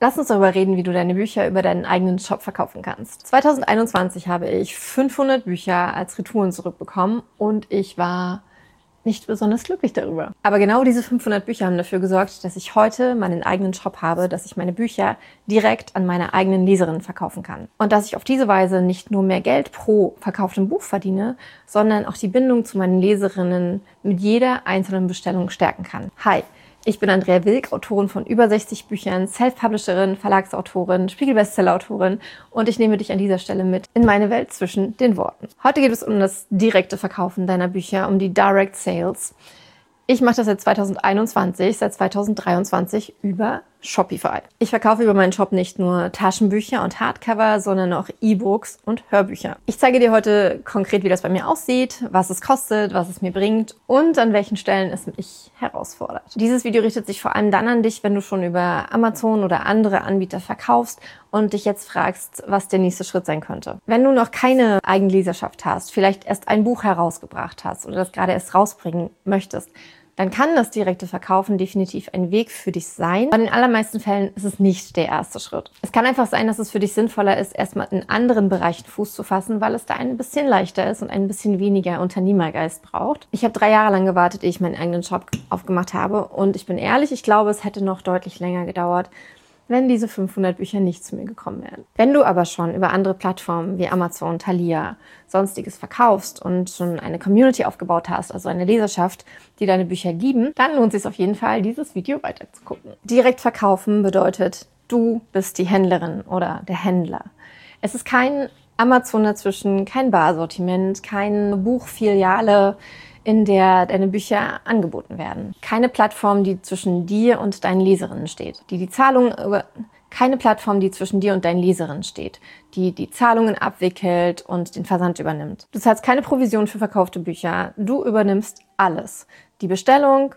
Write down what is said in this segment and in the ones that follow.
Lass uns darüber reden, wie du deine Bücher über deinen eigenen Shop verkaufen kannst. 2021 habe ich 500 Bücher als Retouren zurückbekommen und ich war nicht besonders glücklich darüber. Aber genau diese 500 Bücher haben dafür gesorgt, dass ich heute meinen eigenen Shop habe, dass ich meine Bücher direkt an meine eigenen Leserinnen verkaufen kann. Und dass ich auf diese Weise nicht nur mehr Geld pro verkauftem Buch verdiene, sondern auch die Bindung zu meinen Leserinnen mit jeder einzelnen Bestellung stärken kann. Hi! Ich bin Andrea Wilk, Autorin von über 60 Büchern, Self-Publisherin, Verlagsautorin, Spiegel-Bestseller-Autorin und ich nehme dich an dieser Stelle mit in meine Welt zwischen den Worten. Heute geht es um das direkte Verkaufen deiner Bücher, um die Direct Sales. Ich mache das seit 2021, seit 2023 über Shopify. Ich verkaufe über meinen Shop nicht nur Taschenbücher und Hardcover, sondern auch E-Books und Hörbücher. Ich zeige dir heute konkret, wie das bei mir aussieht, was es kostet, was es mir bringt und an welchen Stellen es mich herausfordert. Dieses Video richtet sich vor allem dann an dich, wenn du schon über Amazon oder andere Anbieter verkaufst und dich jetzt fragst, was der nächste Schritt sein könnte. Wenn du noch keine Eigenleserschaft hast, vielleicht erst ein Buch herausgebracht hast oder das gerade erst rausbringen möchtest, dann kann das direkte Verkaufen definitiv ein Weg für dich sein. Aber in den allermeisten Fällen ist es nicht der erste Schritt. Es kann einfach sein, dass es für dich sinnvoller ist, erstmal in anderen Bereichen Fuß zu fassen, weil es da ein bisschen leichter ist und ein bisschen weniger Unternehmergeist braucht. Ich habe 3 Jahre lang gewartet, ehe ich meinen eigenen Shop aufgemacht habe. Und ich bin ehrlich, ich glaube, es hätte noch deutlich länger gedauert, wenn diese 500 Bücher nicht zu mir gekommen wären. Wenn du aber schon über andere Plattformen wie Amazon, Thalia, sonstiges verkaufst und schon eine Community aufgebaut hast, also eine Leserschaft, die deine Bücher lieben, dann lohnt es sich auf jeden Fall, dieses Video weiterzugucken. Direkt verkaufen bedeutet, du bist die Händlerin oder der Händler. Es ist kein Amazon dazwischen, kein Barsortiment, keine Buchfiliale, in der deine Bücher angeboten werden. Keine Plattform, die zwischen dir und deinen Leserinnen steht. Keine Plattform, die zwischen dir und deinen Leserinnen steht, die die Zahlungen abwickelt und den Versand übernimmt. Du zahlst keine Provision für verkaufte Bücher. Du übernimmst alles. Die Bestellung,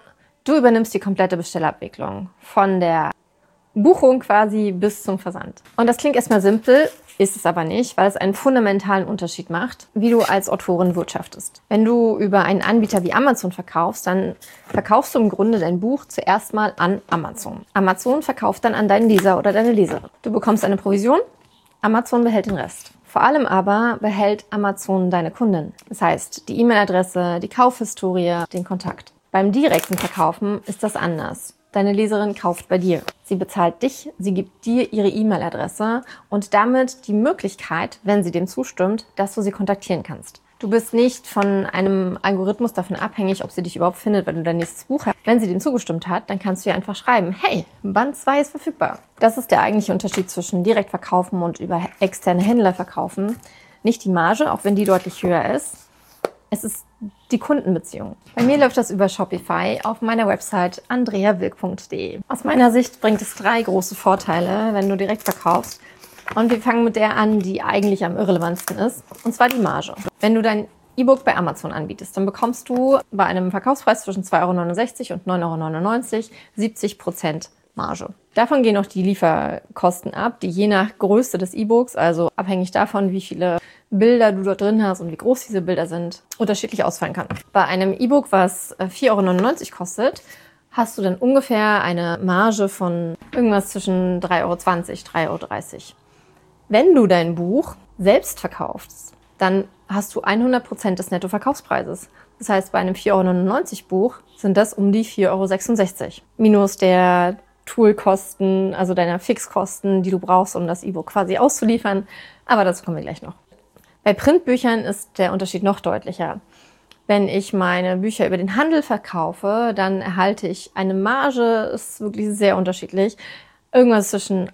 du übernimmst die komplette Bestellabwicklung. Von der Buchung quasi bis zum Versand. Und das klingt erstmal simpel, ist es aber nicht, weil es einen fundamentalen Unterschied macht, wie du als Autorin wirtschaftest. Wenn du über einen Anbieter wie Amazon verkaufst, dann verkaufst du im Grunde dein Buch zuerst mal an Amazon. Amazon verkauft dann an deinen Leser oder deine Leserin. Du bekommst eine Provision, Amazon behält den Rest. Vor allem aber behält Amazon deine Kunden. Das heißt, die E-Mail-Adresse, die Kaufhistorie, den Kontakt. Beim direkten Verkaufen ist das anders. Deine Leserin kauft bei dir. Sie bezahlt dich, sie gibt dir ihre E-Mail-Adresse und damit die Möglichkeit, wenn sie dem zustimmt, dass du sie kontaktieren kannst. Du bist nicht von einem Algorithmus davon abhängig, ob sie dich überhaupt findet, wenn du dein nächstes Buch hast. Wenn sie dem zugestimmt hat, dann kannst du ihr einfach schreiben, hey, Band 2 ist verfügbar. Das ist der eigentliche Unterschied zwischen direkt verkaufen und über externe Händler verkaufen. Nicht die Marge, auch wenn die deutlich höher ist. Es ist die Kundenbeziehung. Bei mir läuft das über Shopify auf meiner Website andreawilk.de. Aus meiner Sicht bringt es 3 große Vorteile, wenn du direkt verkaufst. Und wir fangen mit der an, die eigentlich am irrelevantsten ist, und zwar die Marge. Wenn du dein E-Book bei Amazon anbietest, dann bekommst du bei einem Verkaufspreis zwischen 2,69 € und 9,99 € 70% Marge. Davon gehen auch die Lieferkosten ab, die je nach Größe des E-Books, also abhängig davon, wie viele Bilder du dort drin hast und wie groß diese Bilder sind, unterschiedlich ausfallen kann. Bei einem E-Book, was 4,99 € kostet, hast du dann ungefähr eine Marge von irgendwas zwischen 3,20 €, 3,30 €. Wenn du dein Buch selbst verkaufst, dann hast du 100% des Nettoverkaufspreises. Das heißt, bei einem 4,99 € Buch sind das um die 4,66 € minus der Toolkosten, also deiner Fixkosten, die du brauchst, um das E-Book quasi auszuliefern. Aber dazu kommen wir gleich noch. Bei Printbüchern ist der Unterschied noch deutlicher. Wenn ich meine Bücher über den Handel verkaufe, dann erhalte ich eine Marge, ist wirklich sehr unterschiedlich. Irgendwas zwischen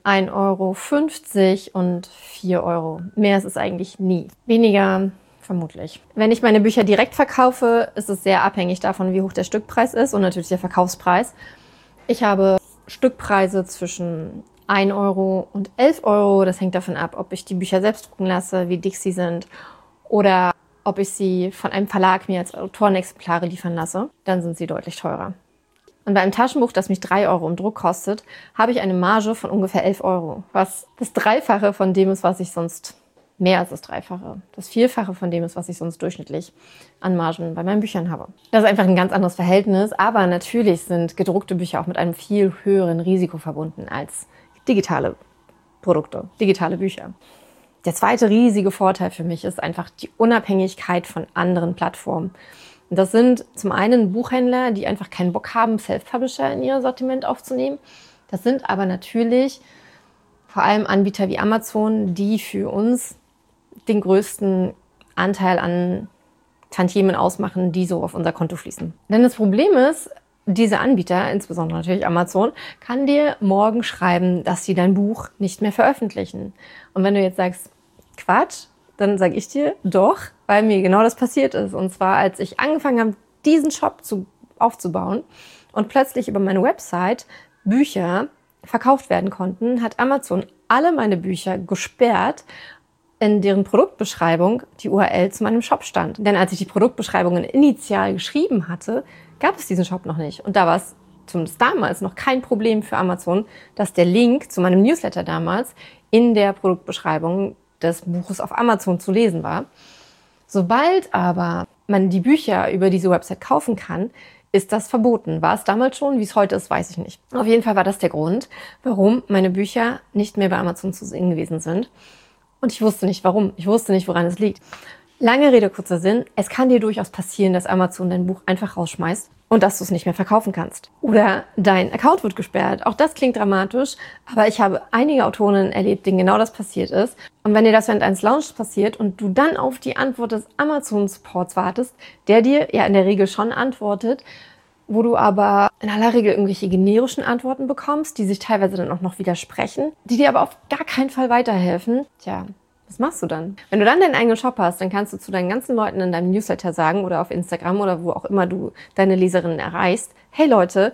1,50 € und 4 €. Mehr ist es eigentlich nie. Weniger vermutlich. Wenn ich meine Bücher direkt verkaufe, ist es sehr abhängig davon, wie hoch der Stückpreis ist und natürlich der Verkaufspreis. Ich habe Stückpreise zwischen 1 € und 11 €. Das hängt davon ab, ob ich die Bücher selbst drucken lasse, wie dick sie sind oder ob ich sie von einem Verlag mir als Autorenexemplare liefern lasse. Dann sind sie deutlich teurer. Und bei einem Taschenbuch, das mich 3 € im Druck kostet, habe ich eine Marge von ungefähr 11 €, was das Dreifache von dem ist, was ich sonst, mehr als das Dreifache, das Vierfache von dem ist, was ich sonst durchschnittlich an Margen bei meinen Büchern habe. Das ist einfach ein ganz anderes Verhältnis, aber natürlich sind gedruckte Bücher auch mit einem viel höheren Risiko verbunden als digitale Produkte, digitale Bücher. Der zweite riesige Vorteil für mich ist einfach die Unabhängigkeit von anderen Plattformen. Und das sind zum einen Buchhändler, die einfach keinen Bock haben, Self-Publisher in ihr Sortiment aufzunehmen. Das sind aber natürlich vor allem Anbieter wie Amazon, die für uns den größten Anteil an Tantiemen ausmachen, die so auf unser Konto fließen. Denn das Problem ist, diese Anbieter, insbesondere natürlich Amazon, kann dir morgen schreiben, dass sie dein Buch nicht mehr veröffentlichen. Und wenn du jetzt sagst, Quatsch, dann sage ich dir doch, weil mir genau das passiert ist. Und zwar, als ich angefangen habe, diesen Shop aufzubauen und plötzlich über meine Website Bücher verkauft werden konnten, hat Amazon alle meine Bücher gesperrt, in deren Produktbeschreibung die URL zu meinem Shop stand. Denn als ich die Produktbeschreibungen initial geschrieben hatte, gab es diesen Shop noch nicht. Und da war es zumindest damals noch kein Problem für Amazon, dass der Link zu meinem Newsletter damals in der Produktbeschreibung des Buches auf Amazon zu lesen war. Sobald aber man die Bücher über diese Website kaufen kann, ist das verboten. War es damals schon? Wie es heute ist, weiß ich nicht. Auf jeden Fall war das der Grund, warum meine Bücher nicht mehr bei Amazon zu sehen gewesen sind. Und ich wusste nicht, warum. Ich wusste nicht, woran es liegt. Lange Rede, kurzer Sinn. Es kann dir durchaus passieren, dass Amazon dein Buch einfach rausschmeißt und dass du es nicht mehr verkaufen kannst. Oder dein Account wird gesperrt. Auch das klingt dramatisch, aber ich habe einige Autorinnen erlebt, denen genau das passiert ist. Und wenn dir das während eines Launches passiert und du dann auf die Antwort des Amazon-Supports wartest, der dir ja in der Regel schon antwortet, wo du aber in aller Regel irgendwelche generischen Antworten bekommst, die sich teilweise dann auch noch widersprechen, die dir aber auf gar keinen Fall weiterhelfen, tja, was machst du dann? Wenn du dann deinen eigenen Shop hast, dann kannst du zu deinen ganzen Leuten in deinem Newsletter sagen oder auf Instagram oder wo auch immer du deine Leserinnen erreichst, hey Leute,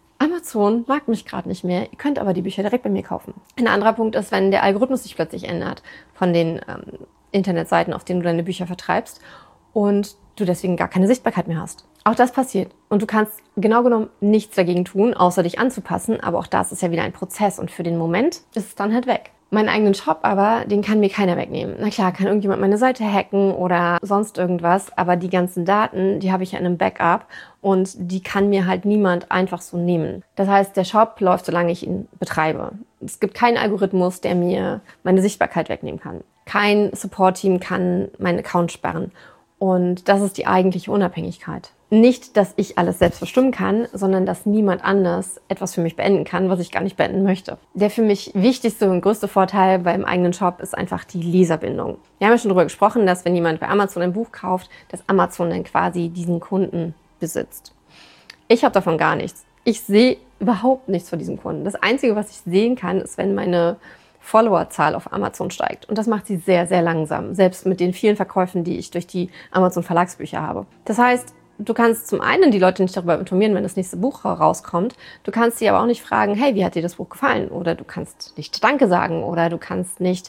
Amazon mag mich gerade nicht mehr, ihr könnt aber die Bücher direkt bei mir kaufen. Ein anderer Punkt ist, wenn der Algorithmus sich plötzlich ändert von den Internetseiten, auf denen du deine Bücher vertreibst und du deswegen gar keine Sichtbarkeit mehr hast. Auch das passiert. Und du kannst genau genommen nichts dagegen tun, außer dich anzupassen. Aber auch das ist ja wieder ein Prozess. Und für den Moment ist es dann halt weg. Meinen eigenen Shop aber, den kann mir keiner wegnehmen. Na klar, kann irgendjemand meine Seite hacken oder sonst irgendwas. Aber die ganzen Daten, die habe ich ja in einem Backup. Und die kann mir halt niemand einfach so nehmen. Das heißt, der Shop läuft, solange ich ihn betreibe. Es gibt keinen Algorithmus, der mir meine Sichtbarkeit wegnehmen kann. Kein Support-Team kann meinen Account sperren. Und das ist die eigentliche Unabhängigkeit. Nicht, dass ich alles selbst bestimmen kann, sondern dass niemand anders etwas für mich beenden kann, was ich gar nicht beenden möchte. Der für mich wichtigste und größte Vorteil beim eigenen Shop ist einfach die Leserbindung. Wir haben ja schon darüber gesprochen, dass wenn jemand bei Amazon ein Buch kauft, dass Amazon dann quasi diesen Kunden besitzt. Ich habe davon gar nichts. Ich sehe überhaupt nichts von diesem Kunden. Das Einzige, was ich sehen kann, ist, wenn meine Followerzahl auf Amazon steigt. Und das macht sie sehr, sehr langsam. Selbst mit den vielen Verkäufen, die ich durch die Amazon Verlagsbücher habe. Das heißt, du kannst zum einen die Leute nicht darüber informieren, wenn das nächste Buch rauskommt. Du kannst sie aber auch nicht fragen, hey, wie hat dir das Buch gefallen? Oder du kannst nicht Danke sagen. Oder du kannst nicht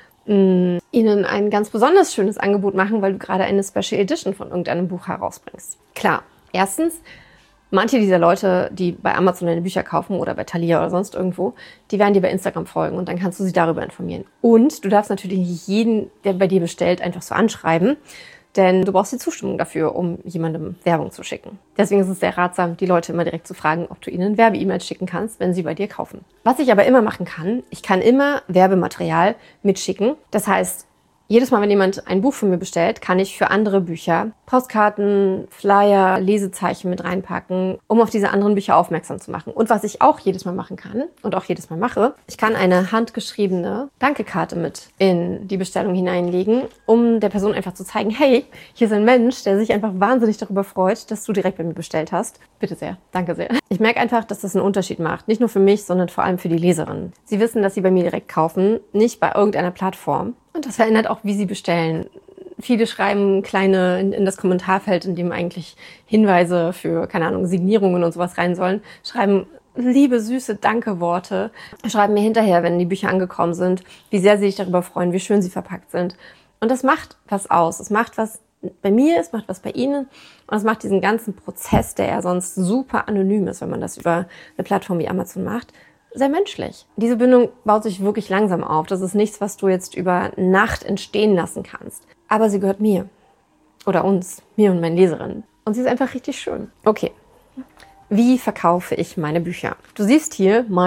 ihnen ein ganz besonders schönes Angebot machen, weil du gerade eine Special Edition von irgendeinem Buch herausbringst. Klar, erstens, manche dieser Leute, die bei Amazon deine Bücher kaufen oder bei Thalia oder sonst irgendwo, die werden dir bei Instagram folgen und dann kannst du sie darüber informieren. Und du darfst natürlich nicht jeden, der bei dir bestellt, einfach so anschreiben, denn du brauchst die Zustimmung dafür, um jemandem Werbung zu schicken. Deswegen ist es sehr ratsam, die Leute immer direkt zu fragen, ob du ihnen Werbe-E-Mails schicken kannst, wenn sie bei dir kaufen. Was ich aber immer machen kann, ich kann immer Werbematerial mitschicken. Das heißt, jedes Mal, wenn jemand ein Buch von mir bestellt, kann ich für andere Bücher Postkarten, Flyer, Lesezeichen mit reinpacken, um auf diese anderen Bücher aufmerksam zu machen. Und was ich auch jedes Mal machen kann und auch jedes Mal mache, ich kann eine handgeschriebene Dankekarte mit in die Bestellung hineinlegen, um der Person einfach zu zeigen, hey, hier ist ein Mensch, der sich einfach wahnsinnig darüber freut, dass du direkt bei mir bestellt hast. Bitte sehr, danke sehr. Ich merke einfach, dass das einen Unterschied macht. Nicht nur für mich, sondern vor allem für die Leserinnen. Sie wissen, dass sie bei mir direkt kaufen, nicht bei irgendeiner Plattform. Und das verändert auch, wie sie bestellen. Viele schreiben kleine in das Kommentarfeld, in dem eigentlich Hinweise für, keine Ahnung, Signierungen und sowas rein sollen, schreiben liebe, süße Danke-Worte, schreiben mir hinterher, wenn die Bücher angekommen sind, wie sehr sie sich darüber freuen, wie schön sie verpackt sind. Und das macht was aus. Es macht was bei mir, es macht was bei ihnen und es macht diesen ganzen Prozess, der ja sonst super anonym ist, wenn man das über eine Plattform wie Amazon macht, sehr menschlich. Diese Bindung baut sich wirklich langsam auf. Das ist nichts, was du jetzt über Nacht entstehen lassen kannst. Aber sie gehört mir. Oder uns. Mir und meinen Leserinnen. Und sie ist einfach richtig schön. Okay. Wie verkaufe ich meine Bücher? Du siehst hier mein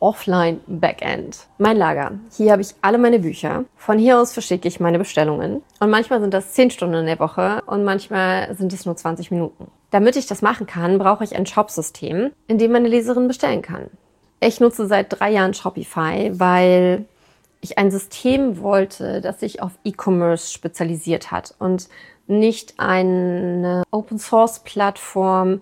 Offline-Backend. Mein Lager. Hier habe ich alle meine Bücher. Von hier aus verschicke ich meine Bestellungen. Und manchmal sind das 10 Stunden in der Woche und manchmal sind es nur 20 Minuten. Damit ich das machen kann, brauche ich ein Shopsystem, in dem meine Leserin bestellen kann. Ich nutze seit 3 Jahren Shopify, weil ich ein System wollte, das sich auf E-Commerce spezialisiert hat und nicht eine Open-Source-Plattform,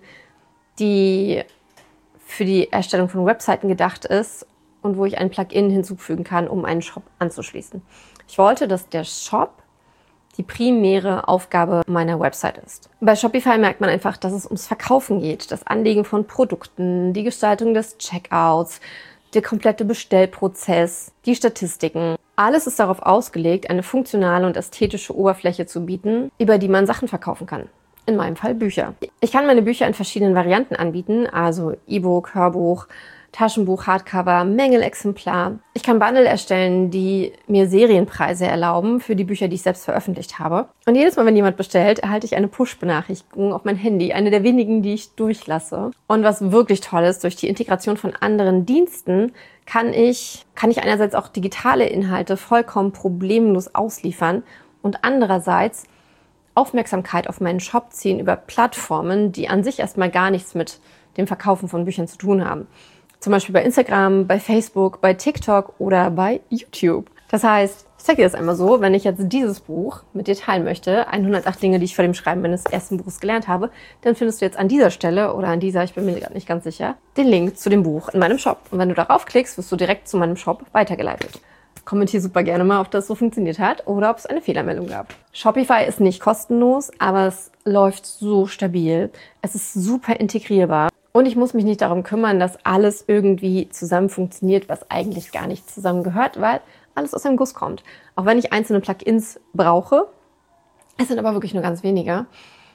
die für die Erstellung von Webseiten gedacht ist und wo ich ein Plugin hinzufügen kann, um einen Shop anzuschließen. Ich wollte, dass der Shop die primäre Aufgabe meiner Website ist. Bei Shopify merkt man einfach, dass es ums Verkaufen geht, das Anlegen von Produkten, die Gestaltung des Checkouts, der komplette Bestellprozess, die Statistiken. Alles ist darauf ausgelegt, eine funktionale und ästhetische Oberfläche zu bieten, über die man Sachen verkaufen kann. In meinem Fall Bücher. Ich kann meine Bücher in verschiedenen Varianten anbieten, also E-Book, Hörbuch, Taschenbuch, Hardcover, Mängelexemplar. Ich kann Bundle erstellen, die mir Serienpreise erlauben für die Bücher, die ich selbst veröffentlicht habe. Und jedes Mal, wenn jemand bestellt, erhalte ich eine Push-Benachrichtigung auf mein Handy, eine der wenigen, die ich durchlasse. Und was wirklich toll ist, durch die Integration von anderen Diensten kann ich einerseits auch digitale Inhalte vollkommen problemlos ausliefern und andererseits Aufmerksamkeit auf meinen Shop ziehen über Plattformen, die an sich erstmal gar nichts mit dem Verkaufen von Büchern zu tun haben. Zum Beispiel bei Instagram, bei Facebook, bei TikTok oder bei YouTube. Das heißt, ich zeige dir das einmal so, wenn ich jetzt dieses Buch mit dir teilen möchte, 108 Dinge, die ich vor dem Schreiben meines ersten Buches gelernt habe, dann findest du jetzt an dieser Stelle oder an dieser, ich bin mir gerade nicht ganz sicher, den Link zu dem Buch in meinem Shop. Und wenn du darauf klickst, wirst du direkt zu meinem Shop weitergeleitet. Kommentier super gerne mal, ob das so funktioniert hat oder ob es eine Fehlermeldung gab. Shopify ist nicht kostenlos, aber es läuft so stabil. Es ist super integrierbar. Und ich muss mich nicht darum kümmern, dass alles irgendwie zusammen funktioniert, was eigentlich gar nicht zusammengehört, weil alles aus einem Guss kommt. Auch wenn ich einzelne Plugins brauche, es sind aber wirklich nur ganz wenige.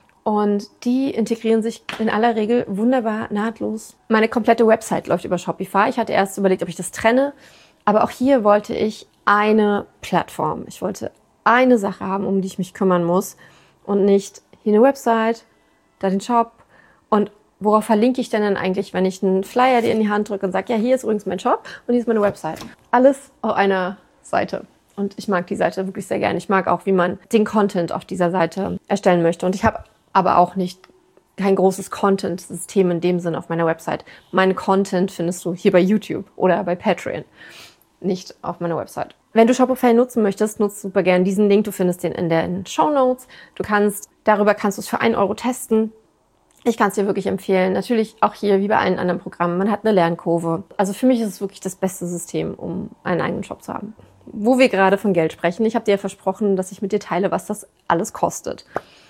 Und die integrieren sich in aller Regel wunderbar nahtlos. Meine komplette Website läuft über Shopify. Ich hatte erst überlegt, ob ich das trenne. Aber auch hier wollte ich eine Plattform. Ich wollte eine Sache haben, um die ich mich kümmern muss. Und nicht hier eine Website, da den Shop und worauf verlinke ich denn dann eigentlich, wenn ich einen Flyer dir in die Hand drücke und sage, ja, hier ist übrigens mein Shop und hier ist meine Website. Alles auf einer Seite. Und ich mag die Seite wirklich sehr gerne. Ich mag auch, wie man den Content auf dieser Seite erstellen möchte. Und ich habe aber auch kein großes Content-System in dem Sinne auf meiner Website. Meinen Content findest du hier bei YouTube oder bei Patreon, nicht auf meiner Website. Wenn du Shopify nutzen möchtest, nutzt super gerne diesen Link. Du findest den in den Shownotes. Darüber kannst du es für 1 Euro testen. Ich kann es dir wirklich empfehlen. Natürlich auch hier, wie bei allen anderen Programmen, man hat eine Lernkurve. Also für mich ist es wirklich das beste System, um einen eigenen Shop zu haben. Wo wir gerade von Geld sprechen, ich habe dir ja versprochen, dass ich mit dir teile, was das alles kostet.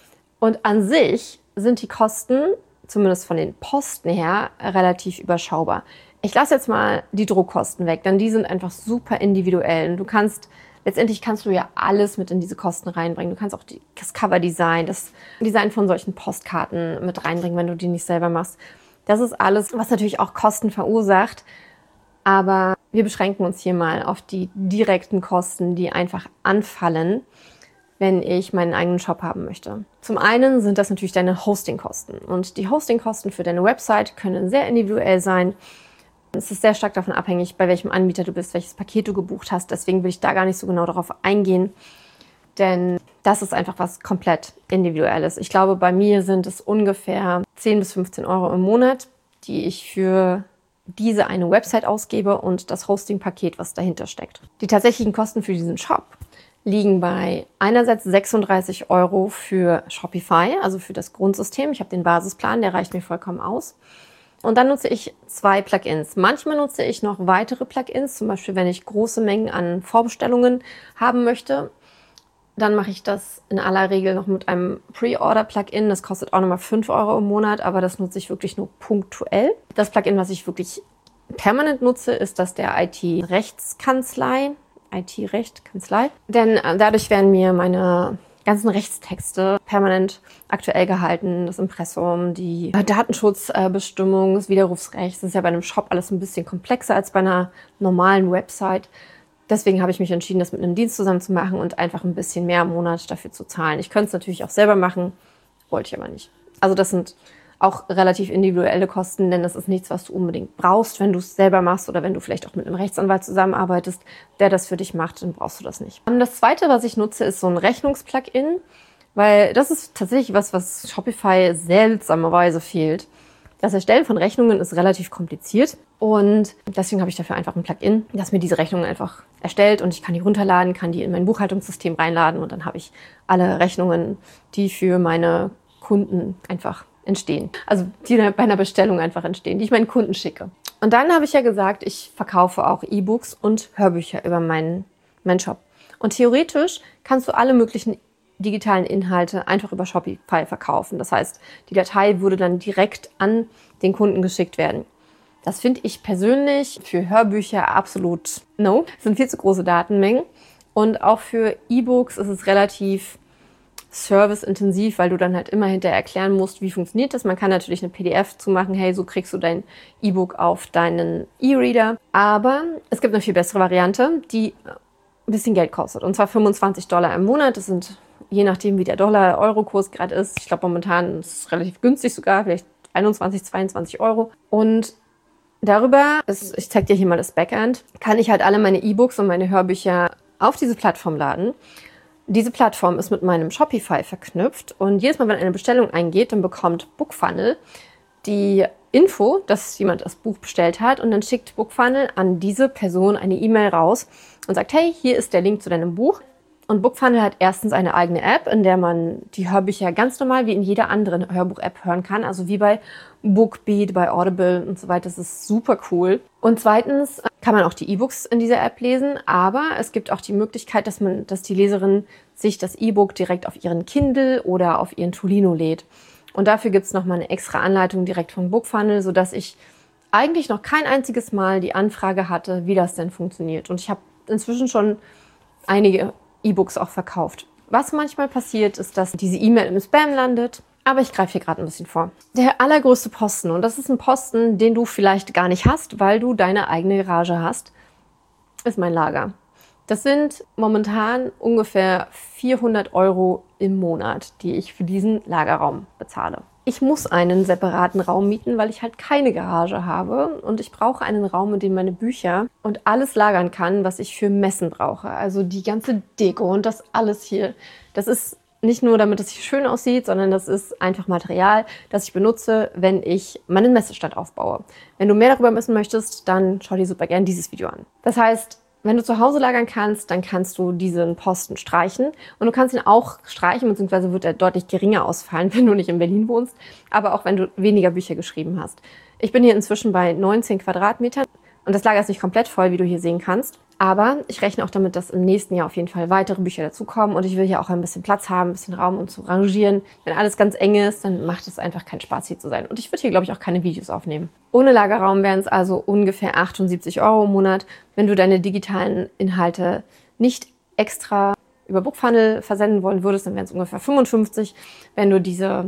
Und an sich sind die Kosten, zumindest von den Posten her, relativ überschaubar. Ich lasse jetzt mal die Druckkosten weg, denn die sind einfach super individuell. Und letztendlich kannst du ja alles mit in diese Kosten reinbringen. Du kannst auch das Coverdesign, das Design von solchen Postkarten mit reinbringen, wenn du die nicht selber machst. Das ist alles, was natürlich auch Kosten verursacht. Aber wir beschränken uns hier mal auf die direkten Kosten, die einfach anfallen, wenn ich meinen eigenen Shop haben möchte. Zum einen sind das natürlich deine Hostingkosten. Und die Hostingkosten für deine Website können sehr individuell sein. Es ist sehr stark davon abhängig, bei welchem Anbieter du bist, welches Paket du gebucht hast. Deswegen will ich da gar nicht so genau darauf eingehen, denn das ist einfach was komplett Individuelles. Ich glaube, bei mir sind es ungefähr 10 bis 15 Euro im Monat, die ich für diese eine Website ausgebe und das Hosting-Paket, was dahinter steckt. Die tatsächlichen Kosten für diesen Shop liegen bei einerseits 36 Euro für Shopify, also für das Grundsystem. Ich habe den Basisplan, der reicht mir vollkommen aus. Und dann nutze ich 2 Plugins. Manchmal nutze ich noch weitere Plugins, zum Beispiel wenn ich große Mengen an Vorbestellungen haben möchte. Dann mache ich das in aller Regel noch mit einem Pre-Order-Plugin. Das kostet auch nochmal 5 Euro im Monat, aber das nutze ich wirklich nur punktuell. Das Plugin, was ich wirklich permanent nutze, ist das der IT-Rechtskanzlei. Denn dadurch werden mir meine ganzen Rechtstexte permanent aktuell gehalten, das Impressum, die Datenschutzbestimmungen, das Widerrufsrecht. Das ist ja bei einem Shop alles ein bisschen komplexer als bei einer normalen Website. Deswegen habe ich mich entschieden, das mit einem Dienst zusammen zu machen und einfach ein bisschen mehr im Monat dafür zu zahlen. Ich könnte es natürlich auch selber machen, wollte ich aber nicht. Also das sind auch relativ individuelle Kosten, denn das ist nichts, was du unbedingt brauchst, wenn du es selber machst oder wenn du vielleicht auch mit einem Rechtsanwalt zusammenarbeitest, der das für dich macht, dann brauchst du das nicht. Das Zweite, was ich nutze, ist so ein Rechnungsplugin, weil das ist tatsächlich was Shopify seltsamerweise fehlt. Das Erstellen von Rechnungen ist relativ kompliziert und deswegen habe ich dafür einfach ein Plugin, das mir diese Rechnungen einfach erstellt und ich kann die runterladen, kann die in mein Buchhaltungssystem reinladen und dann habe ich alle Rechnungen, die für meine Kunden einfach entstehen. Also die bei einer Bestellung einfach entstehen, die ich meinen Kunden schicke. Und dann habe ich ja gesagt, ich verkaufe auch E-Books und Hörbücher über meinen Shop. Und theoretisch kannst du alle möglichen digitalen Inhalte einfach über Shopify verkaufen. Das heißt, die Datei würde dann direkt an den Kunden geschickt werden. Das finde ich persönlich für Hörbücher absolut no. Das sind viel zu große Datenmengen. Und auch für E-Books ist es relativ serviceintensiv, weil du dann halt immer hinterher erklären musst, wie funktioniert das. Man kann natürlich eine PDF zu machen, hey, so kriegst du dein E-Book auf deinen E-Reader. Aber es gibt eine viel bessere Variante, die ein bisschen Geld kostet. Und zwar $25 im Monat. Das sind, je nachdem wie der Dollar-Euro-Kurs gerade ist, ich glaube momentan ist es relativ günstig sogar, vielleicht 21, 22 Euro. Und darüber, ich zeige dir hier mal das Backend, kann ich halt alle meine E-Books und meine Hörbücher auf diese Plattform laden. Diese Plattform ist mit meinem Shopify verknüpft und jedes Mal, wenn eine Bestellung eingeht, dann bekommt BookFunnel die Info, dass jemand das Buch bestellt hat und dann schickt BookFunnel an diese Person eine E-Mail raus und sagt, hey, hier ist der Link zu deinem Buch. Und BookFunnel hat erstens eine eigene App, in der man die Hörbücher ganz normal wie in jeder anderen Hörbuch-App hören kann, also wie bei BookBeat, bei Audible und so weiter. Das ist super cool. Und zweitens kann man auch die E-Books in dieser App lesen, aber es gibt auch die Möglichkeit, dass die Leserin sich das E-Book direkt auf ihren Kindle oder auf ihren Tolino lädt. Und dafür gibt es nochmal eine extra Anleitung direkt von BookFunnel, sodass ich eigentlich noch kein einziges Mal die Anfrage hatte, wie das denn funktioniert. Und ich habe inzwischen schon einige E-Books auch verkauft. Was manchmal passiert, ist, dass diese E-Mail im Spam landet. Aber ich greife hier gerade ein bisschen vor. Der allergrößte Posten, und das ist ein Posten, den du vielleicht gar nicht hast, weil du deine eigene Garage hast, ist mein Lager. Das sind momentan ungefähr 400 Euro im Monat, die ich für diesen Lagerraum bezahle. Ich muss einen separaten Raum mieten, weil ich halt keine Garage habe und ich brauche einen Raum, in dem meine Bücher und alles lagern kann, was ich für Messen brauche. Also die ganze Deko und das alles hier. Das ist nicht nur, damit es hier schön aussieht, sondern das ist einfach Material, das ich benutze, wenn ich meinen Messestand aufbaue. Wenn du mehr darüber wissen möchtest, dann schau dir super gerne dieses Video an. Das heißt, wenn du zu Hause lagern kannst, dann kannst du diesen Posten streichen. Und du kannst ihn auch streichen, beziehungsweise wird er deutlich geringer ausfallen, wenn du nicht in Berlin wohnst, aber auch wenn du weniger Bücher geschrieben hast. Ich bin hier inzwischen bei 19 Quadratmetern und das Lager ist nicht komplett voll, wie du hier sehen kannst. Aber ich rechne auch damit, dass im nächsten Jahr auf jeden Fall weitere Bücher dazukommen und ich will hier auch ein bisschen Platz haben, ein bisschen Raum, um zu rangieren. Wenn alles ganz eng ist, dann macht es einfach keinen Spaß, hier zu sein. Und ich würde hier, glaube ich, auch keine Videos aufnehmen. Ohne Lagerraum wären es also ungefähr 78 Euro im Monat, wenn du deine digitalen Inhalte nicht extra über BookFunnel versenden wollen würdest, dann wären es ungefähr 55. Wenn du diese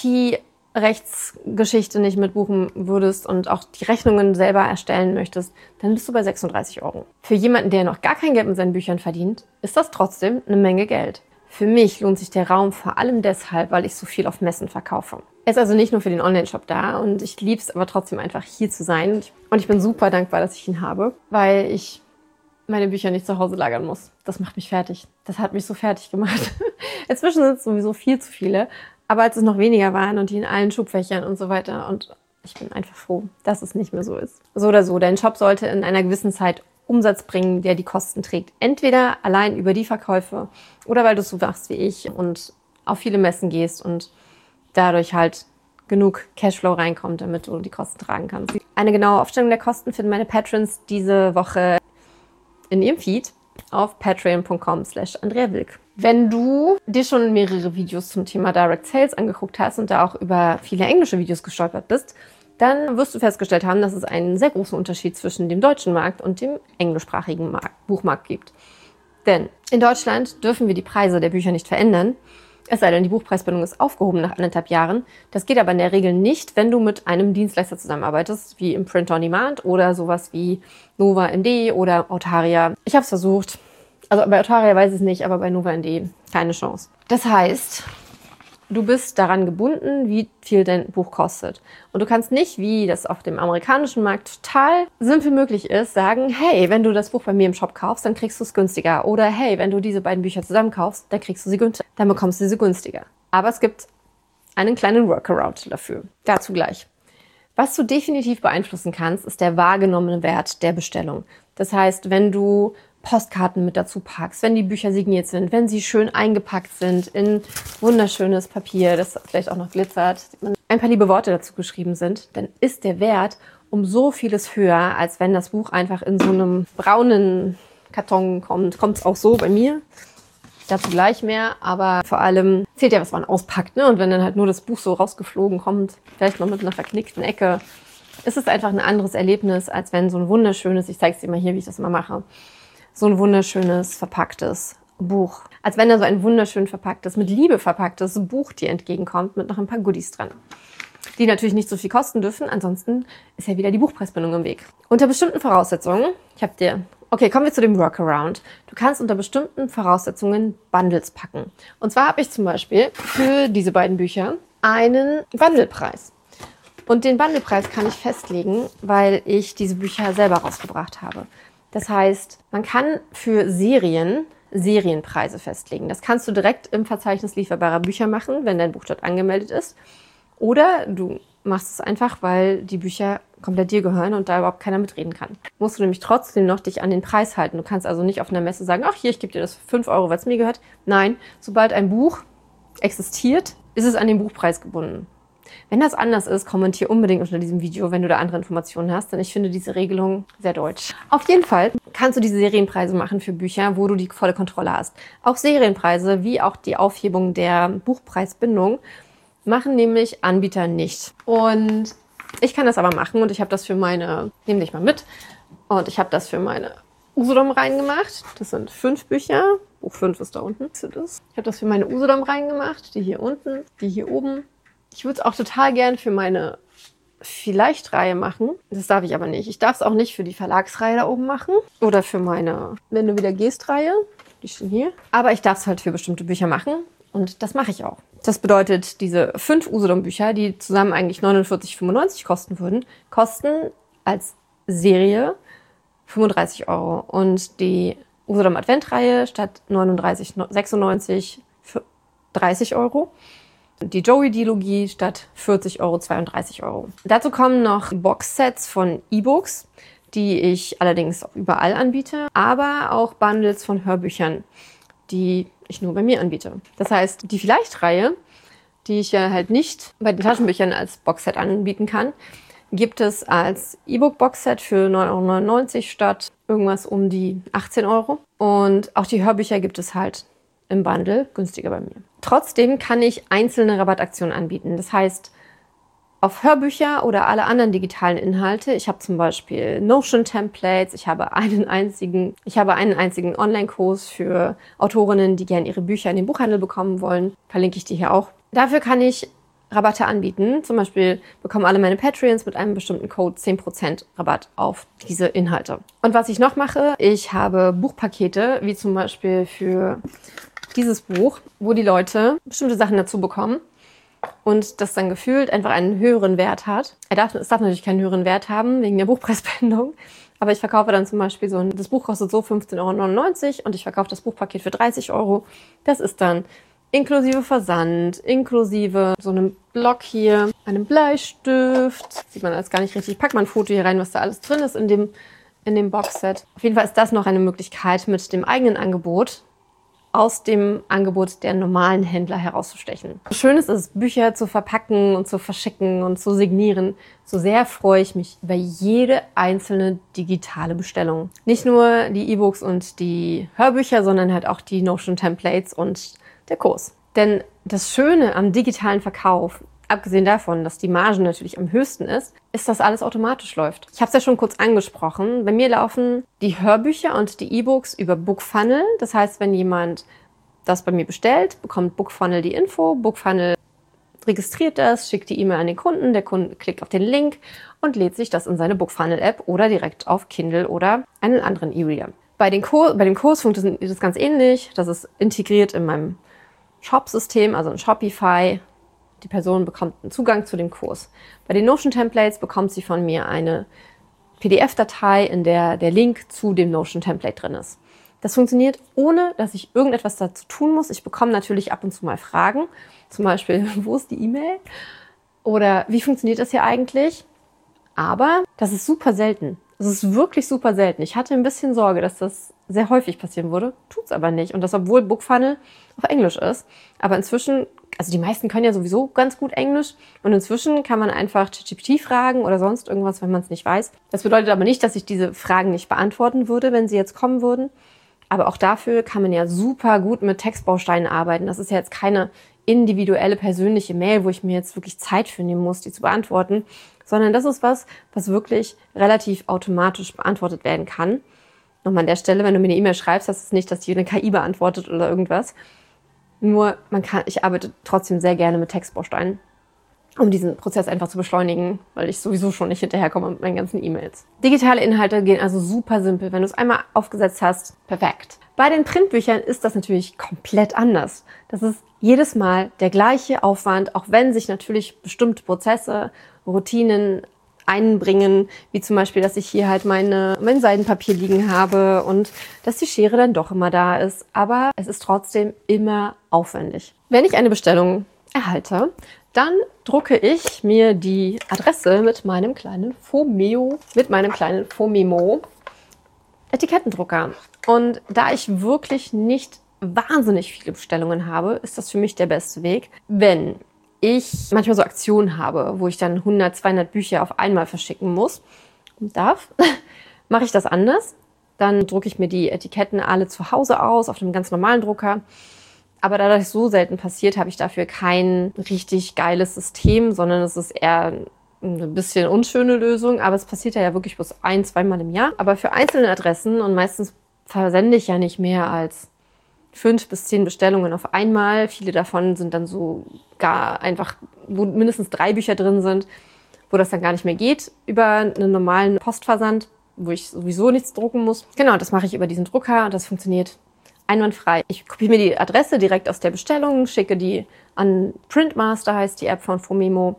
IT-Rechtsgeschichte nicht mitbuchen würdest und auch die Rechnungen selber erstellen möchtest, dann bist du bei 36 Euro. Für jemanden, der noch gar kein Geld mit seinen Büchern verdient, ist das trotzdem eine Menge Geld. Für mich lohnt sich der Raum vor allem deshalb, weil ich so viel auf Messen verkaufe. Er ist also nicht nur für den Online-Shop da und ich liebe es aber trotzdem einfach hier zu sein. Und ich bin super dankbar, dass ich ihn habe, weil ich meine Bücher nicht zu Hause lagern muss. Das macht mich fertig. Das hat mich so fertig gemacht. Inzwischen sind es sowieso viel zu viele. Aber als es noch weniger waren und die in allen Schubfächern und so weiter. Und ich bin einfach froh, dass es nicht mehr so ist. So oder so, dein Shop sollte in einer gewissen Zeit Umsatz bringen, der die Kosten trägt. Entweder allein über die Verkäufe oder weil du so machst wie ich und auf viele Messen gehst und dadurch halt genug Cashflow reinkommt, damit du die Kosten tragen kannst. Eine genaue Aufstellung der Kosten finden meine Patrons diese Woche in ihrem Feed auf patreon.com/AndreaWilk. Wenn du dir schon mehrere Videos zum Thema Direct Sales angeguckt hast und da auch über viele englische Videos gestolpert bist, dann wirst du festgestellt haben, dass es einen sehr großen Unterschied zwischen dem deutschen Markt und dem englischsprachigen Buchmarkt gibt. Denn in Deutschland dürfen wir die Preise der Bücher nicht verändern, es sei denn, die Buchpreisbindung ist aufgehoben nach 1,5 Jahren. Das geht aber in der Regel nicht, wenn du mit einem Dienstleister zusammenarbeitest, wie im Print on Demand oder sowas wie Nova MD oder Autaria. Ich habe es versucht. Also bei Autaria weiß ich es nicht, aber bei Nova MD keine Chance. Das heißt, du bist daran gebunden, wie viel dein Buch kostet. Und du kannst nicht, wie das auf dem amerikanischen Markt total simpel möglich ist, sagen, hey, wenn du das Buch bei mir im Shop kaufst, dann kriegst du es günstiger. Oder hey, wenn du diese beiden Bücher zusammen kaufst, dann kriegst du sie günstiger. Dann bekommst du sie günstiger. Aber es gibt einen kleinen Workaround dafür. Dazu gleich. Was du definitiv beeinflussen kannst, ist der wahrgenommene Wert der Bestellung. Das heißt, wenn du Postkarten mit dazu packst, wenn die Bücher signiert sind, wenn sie schön eingepackt sind in wunderschönes Papier, das vielleicht auch noch glitzert, ein paar liebe Worte dazu geschrieben sind, dann ist der Wert um so vieles höher, als wenn das Buch einfach in so einem braunen Karton kommt. Kommt es auch so bei mir. Dazu gleich mehr, aber vor allem zählt ja, was man auspackt, ne? Und wenn dann halt nur das Buch so rausgeflogen kommt, vielleicht noch mit einer verknickten Ecke, ist es einfach ein anderes Erlebnis, als wenn so ein wunderschönes, ich zeige es dir mal hier, wie ich das immer mache, so ein wunderschönes, verpacktes Buch. Als wenn da so ein wunderschön verpacktes, mit Liebe verpacktes Buch dir entgegenkommt, mit noch ein paar Goodies dran. Die natürlich nicht so viel kosten dürfen, ansonsten ist ja wieder die Buchpreisbindung im Weg. Unter bestimmten Voraussetzungen, kommen wir zu dem Workaround. Du kannst unter bestimmten Voraussetzungen Bundles packen. Und zwar habe ich zum Beispiel für diese beiden Bücher einen Bundlepreis. Und den Bundlepreis kann ich festlegen, weil ich diese Bücher selber rausgebracht habe. Das heißt, man kann für Serienpreise festlegen. Das kannst du direkt im Verzeichnis lieferbarer Bücher machen, wenn dein Buch dort angemeldet ist. Oder du machst es einfach, weil die Bücher komplett dir gehören und da überhaupt keiner mitreden kann. Musst du nämlich trotzdem noch dich an den Preis halten. Du kannst also nicht auf einer Messe sagen, ach hier, ich gebe dir das für 5 Euro, weil es mir gehört. Nein, sobald ein Buch existiert, ist es an den Buchpreis gebunden. Wenn das anders ist, kommentier unbedingt unter diesem Video, wenn du da andere Informationen hast, denn ich finde diese Regelung sehr deutsch. Auf jeden Fall kannst du diese Serienpreise machen für Bücher, wo du die volle Kontrolle hast. Auch Serienpreise, wie auch die Aufhebung der Buchpreisbindung, machen nämlich Anbieter nicht. Und ich kann das aber machen und ich habe das für meine, nehm dich mal mit, und ich habe das für meine Usedom-Reihen gemacht. Das sind 5 Bücher. Buch 5 ist da unten. Ich habe das für meine Usedom-Reihen gemacht, die hier unten, die hier oben. Ich würde es auch total gern für meine Vielleicht-Reihe machen. Das darf ich aber nicht. Ich darf es auch nicht für die Verlagsreihe da oben machen. Oder für meine Wenn du wieder gehst-Reihe. Die stehen hier. Aber ich darf es halt für bestimmte Bücher machen. Und das mache ich auch. Das bedeutet, diese 5 Usedom-Bücher, die zusammen eigentlich 49,95 kosten würden, kosten als Serie 35 Euro. Und die Usedom Advent-Reihe statt 39,96 für 30 Euro. Die Joey-Dilogie statt 40 Euro 32 Euro. Dazu kommen noch Boxsets von E-Books, die ich allerdings überall anbiete, aber auch Bundles von Hörbüchern, die ich nur bei mir anbiete. Das heißt, die Vielleicht-Reihe, die ich ja halt nicht bei den Taschenbüchern als Boxset anbieten kann, gibt es als E-Book-Boxset für 9,99 Euro statt irgendwas um die 18 Euro. Und auch die Hörbücher gibt es halt im Bundle günstiger bei mir. Trotzdem kann ich einzelne Rabattaktionen anbieten. Das heißt, auf Hörbücher oder alle anderen digitalen Inhalte, ich habe zum Beispiel Notion-Templates, ich habe einen einzigen Online-Kurs für Autorinnen, die gerne ihre Bücher in den Buchhandel bekommen wollen. Verlinke ich die hier auch. Dafür kann ich Rabatte anbieten. Zum Beispiel bekommen alle meine Patreons mit einem bestimmten Code 10% Rabatt auf diese Inhalte. Und was ich noch mache, ich habe Buchpakete, wie zum Beispiel für dieses Buch, wo die Leute bestimmte Sachen dazu bekommen und das dann gefühlt einfach einen höheren Wert hat. Es darf natürlich keinen höheren Wert haben, wegen der Buchpreisbindung. Aber ich verkaufe dann zum Beispiel das Buch kostet so 15,99 Euro und ich verkaufe das Buchpaket für 30 Euro. Das ist dann inklusive Versand, inklusive so einem Block hier, einem Bleistift. Sieht man alles gar nicht richtig. Pack mal ein Foto hier rein, was da alles drin ist in dem Boxset. Auf jeden Fall ist das noch eine Möglichkeit, mit dem eigenen Angebot aus dem Angebot der normalen Händler herauszustechen. Schön ist es, Bücher zu verpacken und zu verschicken und zu signieren. So sehr freue ich mich über jede einzelne digitale Bestellung. Nicht nur die E-Books und die Hörbücher, sondern halt auch die Notion-Templates und der Kurs. Denn das Schöne am digitalen Verkauf, abgesehen davon, dass die Marge natürlich am höchsten ist, dass alles automatisch läuft. Ich habe es ja schon kurz angesprochen. Bei mir laufen die Hörbücher und die E-Books über BookFunnel. Das heißt, wenn jemand das bei mir bestellt, bekommt BookFunnel die Info. BookFunnel registriert das, schickt die E-Mail an den Kunden. Der Kunde klickt auf den Link und lädt sich das in seine BookFunnel-App oder direkt auf Kindle oder einen anderen E-Reader. Bei dem Kurs funktioniert das ganz ähnlich. Das ist integriert in meinem Shop-System, also ein Shopify. Die Person bekommt einen Zugang zu dem Kurs. Bei den Notion-Templates bekommt sie von mir eine PDF-Datei, in der der Link zu dem Notion-Template drin ist. Das funktioniert, ohne dass ich irgendetwas dazu tun muss. Ich bekomme natürlich ab und zu mal Fragen, zum Beispiel, wo ist die E-Mail? Oder wie funktioniert das hier eigentlich? Aber das ist super selten. Das ist wirklich super selten. Ich hatte ein bisschen Sorge, dass das sehr häufig passieren würde, tut's aber nicht. Und das, obwohl Bookfunnel auf Englisch ist. Aber inzwischen, also die meisten können ja sowieso ganz gut Englisch. Und inzwischen kann man einfach ChatGPT fragen oder sonst irgendwas, wenn man es nicht weiß. Das bedeutet aber nicht, dass ich diese Fragen nicht beantworten würde, wenn sie jetzt kommen würden. Aber auch dafür kann man ja super gut mit Textbausteinen arbeiten. Das ist ja jetzt keine individuelle, persönliche Mail, wo ich mir jetzt wirklich Zeit für nehmen muss, die zu beantworten, sondern das ist was ich relativ automatisch beantwortet werden kann. Nochmal an der Stelle, wenn du mir eine E-Mail schreibst, heißt es nicht, dass die eine KI beantwortet oder irgendwas. Nur ich arbeite trotzdem sehr gerne mit Textbausteinen, um diesen Prozess einfach zu beschleunigen, weil ich sowieso schon nicht hinterherkomme mit meinen ganzen E-Mails. Digitale Inhalte gehen also super simpel. Wenn du es einmal aufgesetzt hast, perfekt. Bei den Printbüchern ist das natürlich komplett anders. Das ist jedes Mal der gleiche Aufwand, auch wenn sich natürlich bestimmte Prozesse, Routinen einbringen, wie zum Beispiel, dass ich hier halt mein Seidenpapier liegen habe und dass die Schere dann doch immer da ist. Aber es ist trotzdem immer aufwendig. Wenn ich eine Bestellung erhalte, dann drucke ich mir die Adresse mit meinem kleinen Fomemo Etikettendrucker. Und da ich wirklich nicht wahnsinnig viele Bestellungen habe, ist das für mich der beste Weg. Wenn ich manchmal so Aktionen habe, wo ich dann 100, 200 Bücher auf einmal verschicken muss und darf, mache ich das anders. Dann drucke ich mir die Etiketten alle zu Hause aus, auf einem ganz normalen Drucker. Aber da das so selten passiert, habe ich dafür kein richtig geiles System, sondern es ist eher eine bisschen unschöne Lösung. Aber es passiert ja wirklich bloß 1-, 2-mal im Jahr. Aber für einzelne Adressen, und meistens versende ich ja nicht mehr als 5 bis 10 Bestellungen auf einmal. Viele davon sind dann so gar einfach, wo mindestens 3 Bücher drin sind, wo das dann gar nicht mehr geht über einen normalen Postversand, wo ich sowieso nichts drucken muss. Genau, das mache ich über diesen Drucker und das funktioniert einwandfrei. Ich kopiere mir die Adresse direkt aus der Bestellung, schicke die an Printmaster, heißt die App von Fomemo,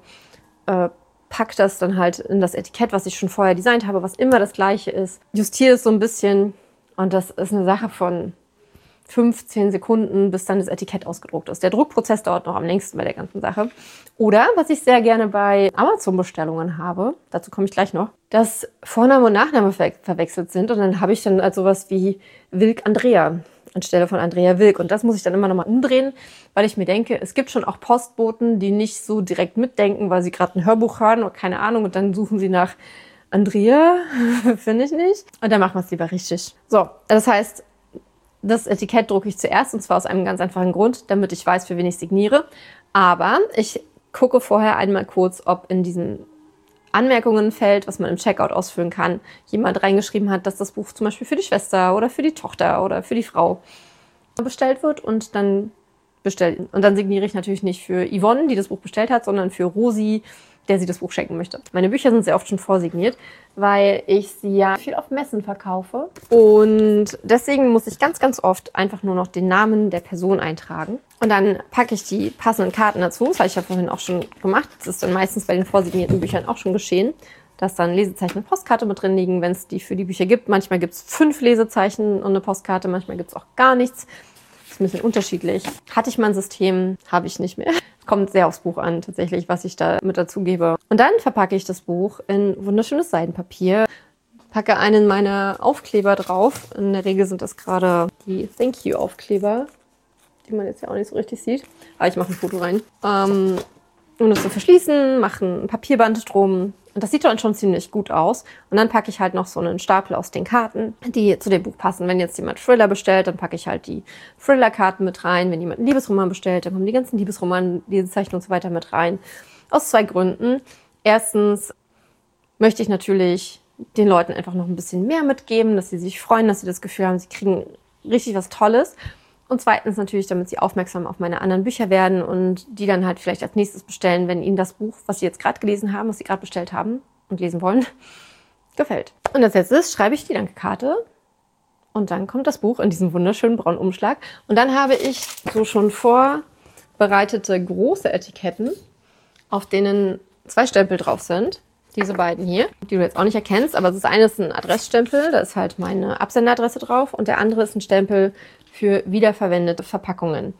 pack das dann halt in das Etikett, was ich schon vorher designt habe, was immer das gleiche ist, justiere es so ein bisschen und das ist eine Sache von 15 Sekunden, bis dann das Etikett ausgedruckt ist. Der Druckprozess dauert noch am längsten bei der ganzen Sache. Oder, was ich sehr gerne bei Amazon-Bestellungen habe, dazu komme ich gleich noch, dass Vorname und Nachname verwechselt sind und dann habe ich dann als sowas wie Wilk Andrea anstelle von Andrea Wilk. Und das muss ich dann immer nochmal umdrehen, weil ich mir denke, es gibt schon auch Postboten, die nicht so direkt mitdenken, weil sie gerade ein Hörbuch hören oder keine Ahnung und dann suchen sie nach Andrea, finde ich nicht. Und dann machen wir es lieber richtig. So, das heißt, das Etikett drucke ich zuerst und zwar aus einem ganz einfachen Grund, damit ich weiß, für wen ich signiere. Aber ich gucke vorher einmal kurz, ob in diesem Anmerkungenfeld, was man im Checkout ausfüllen kann, jemand reingeschrieben hat, dass das Buch zum Beispiel für die Schwester oder für die Tochter oder für die Frau bestellt wird und dann bestellt. Und dann signiere ich natürlich nicht für Yvonne, die das Buch bestellt hat, sondern für Rosi, der sie das Buch schenken möchte. Meine Bücher sind sehr oft schon vorsigniert, weil ich sie ja viel auf Messen verkaufe. Und deswegen muss ich ganz, ganz oft einfach nur noch den Namen der Person eintragen. Und dann packe ich die passenden Karten dazu. Das habe ich ja vorhin auch schon gemacht. Das ist dann meistens bei den vorsignierten Büchern auch schon geschehen, dass dann Lesezeichen und Postkarte mit drin liegen, wenn es die für die Bücher gibt. Manchmal gibt es 5 Lesezeichen und eine Postkarte, manchmal gibt es auch gar nichts. Das ist ein bisschen unterschiedlich. Hatte ich mal ein System, habe ich nicht mehr. Kommt sehr aufs Buch an, tatsächlich, was ich da mit dazu gebe. Und dann verpacke ich das Buch in wunderschönes Seidenpapier, packe einen meiner Aufkleber drauf. In der Regel sind das gerade die Thank You Aufkleber, die man jetzt ja auch nicht so richtig sieht. Aber ich mache ein Foto rein. Um das zu verschließen, mache ein Papierband drum. Und das sieht dann schon ziemlich gut aus. Und dann packe ich halt noch so einen Stapel aus den Karten, die zu dem Buch passen. Wenn jetzt jemand Thriller bestellt, dann packe ich halt die Thriller-Karten mit rein. Wenn jemand einen Liebesroman bestellt, dann kommen die ganzen Liebesroman, Lesezeichen und so weiter mit rein. Aus 2 Gründen. Erstens möchte ich natürlich den Leuten einfach noch ein bisschen mehr mitgeben, dass sie sich freuen, dass sie das Gefühl haben, sie kriegen richtig was Tolles. Und zweitens natürlich, damit sie aufmerksam auf meine anderen Bücher werden und die dann halt vielleicht als nächstes bestellen, wenn ihnen das Buch, was sie jetzt gerade gelesen haben, was sie gerade bestellt haben und lesen wollen, gefällt. Und als letztes schreibe ich die Dankekarte und dann kommt das Buch in diesem wunderschönen braunen Umschlag. Und dann habe ich so schon vorbereitete große Etiketten, auf denen 2 Stempel drauf sind. Diese beiden hier, die du jetzt auch nicht erkennst, aber das eine ist ein Adressstempel, da ist halt meine Absenderadresse drauf und der andere ist ein Stempel für wiederverwendete Verpackungen.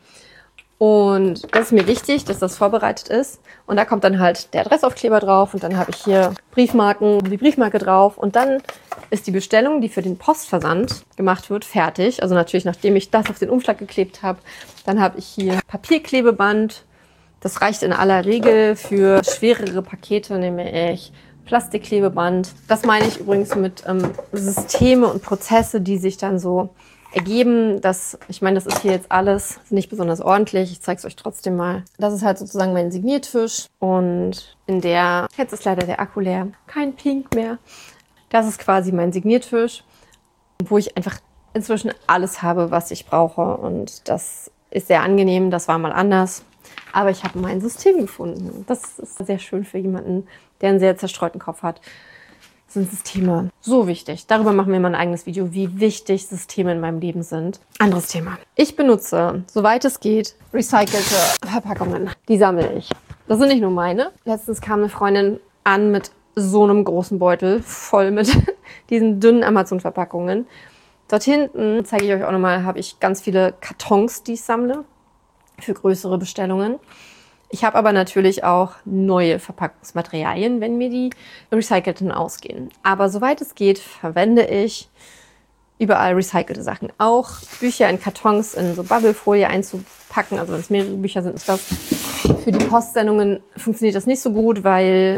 Und das ist mir wichtig, dass das vorbereitet ist. Und da kommt dann halt der Adressaufkleber drauf und dann habe ich hier Briefmarken, die Briefmarke drauf. Und dann ist die Bestellung, die für den Postversand gemacht wird, fertig. Also natürlich, nachdem ich das auf den Umschlag geklebt habe. Dann habe ich hier Papierklebeband. Das reicht in aller Regel für schwerere Pakete, nehme ich Plastikklebeband. Das meine ich übrigens mit Systeme und Prozesse, die sich dann so ergeben. Ich meine, das ist hier jetzt alles nicht besonders ordentlich. Ich zeige es euch trotzdem mal. Das ist halt sozusagen mein Signiertisch. Und jetzt ist leider der Akku leer. Kein Pink mehr. Das ist quasi mein Signiertisch, wo ich einfach inzwischen alles habe, was ich brauche. Und das ist sehr angenehm. Das war mal anders. Aber ich habe mein System gefunden. Das ist sehr schön für jemanden, der einen sehr zerstreuten Kopf hat. Sind Systeme so wichtig. Darüber machen wir mal ein eigenes Video, wie wichtig Systeme in meinem Leben sind. Anderes Thema. Ich benutze, soweit es geht, recycelte Verpackungen. Die sammle ich. Das sind nicht nur meine. Letztens kam eine Freundin an mit so einem großen Beutel, voll mit diesen dünnen Amazon-Verpackungen. Dort hinten, zeige ich euch auch nochmal, habe ich ganz viele Kartons, die ich sammle für größere Bestellungen. Ich habe aber natürlich auch neue Verpackungsmaterialien, wenn mir die recycelten ausgehen. Aber soweit es geht, verwende ich überall recycelte Sachen. Auch Bücher in Kartons in so Bubblefolie einzupacken. Also wenn es mehrere Bücher sind, ist das. Für die Postsendungen funktioniert das nicht so gut, weil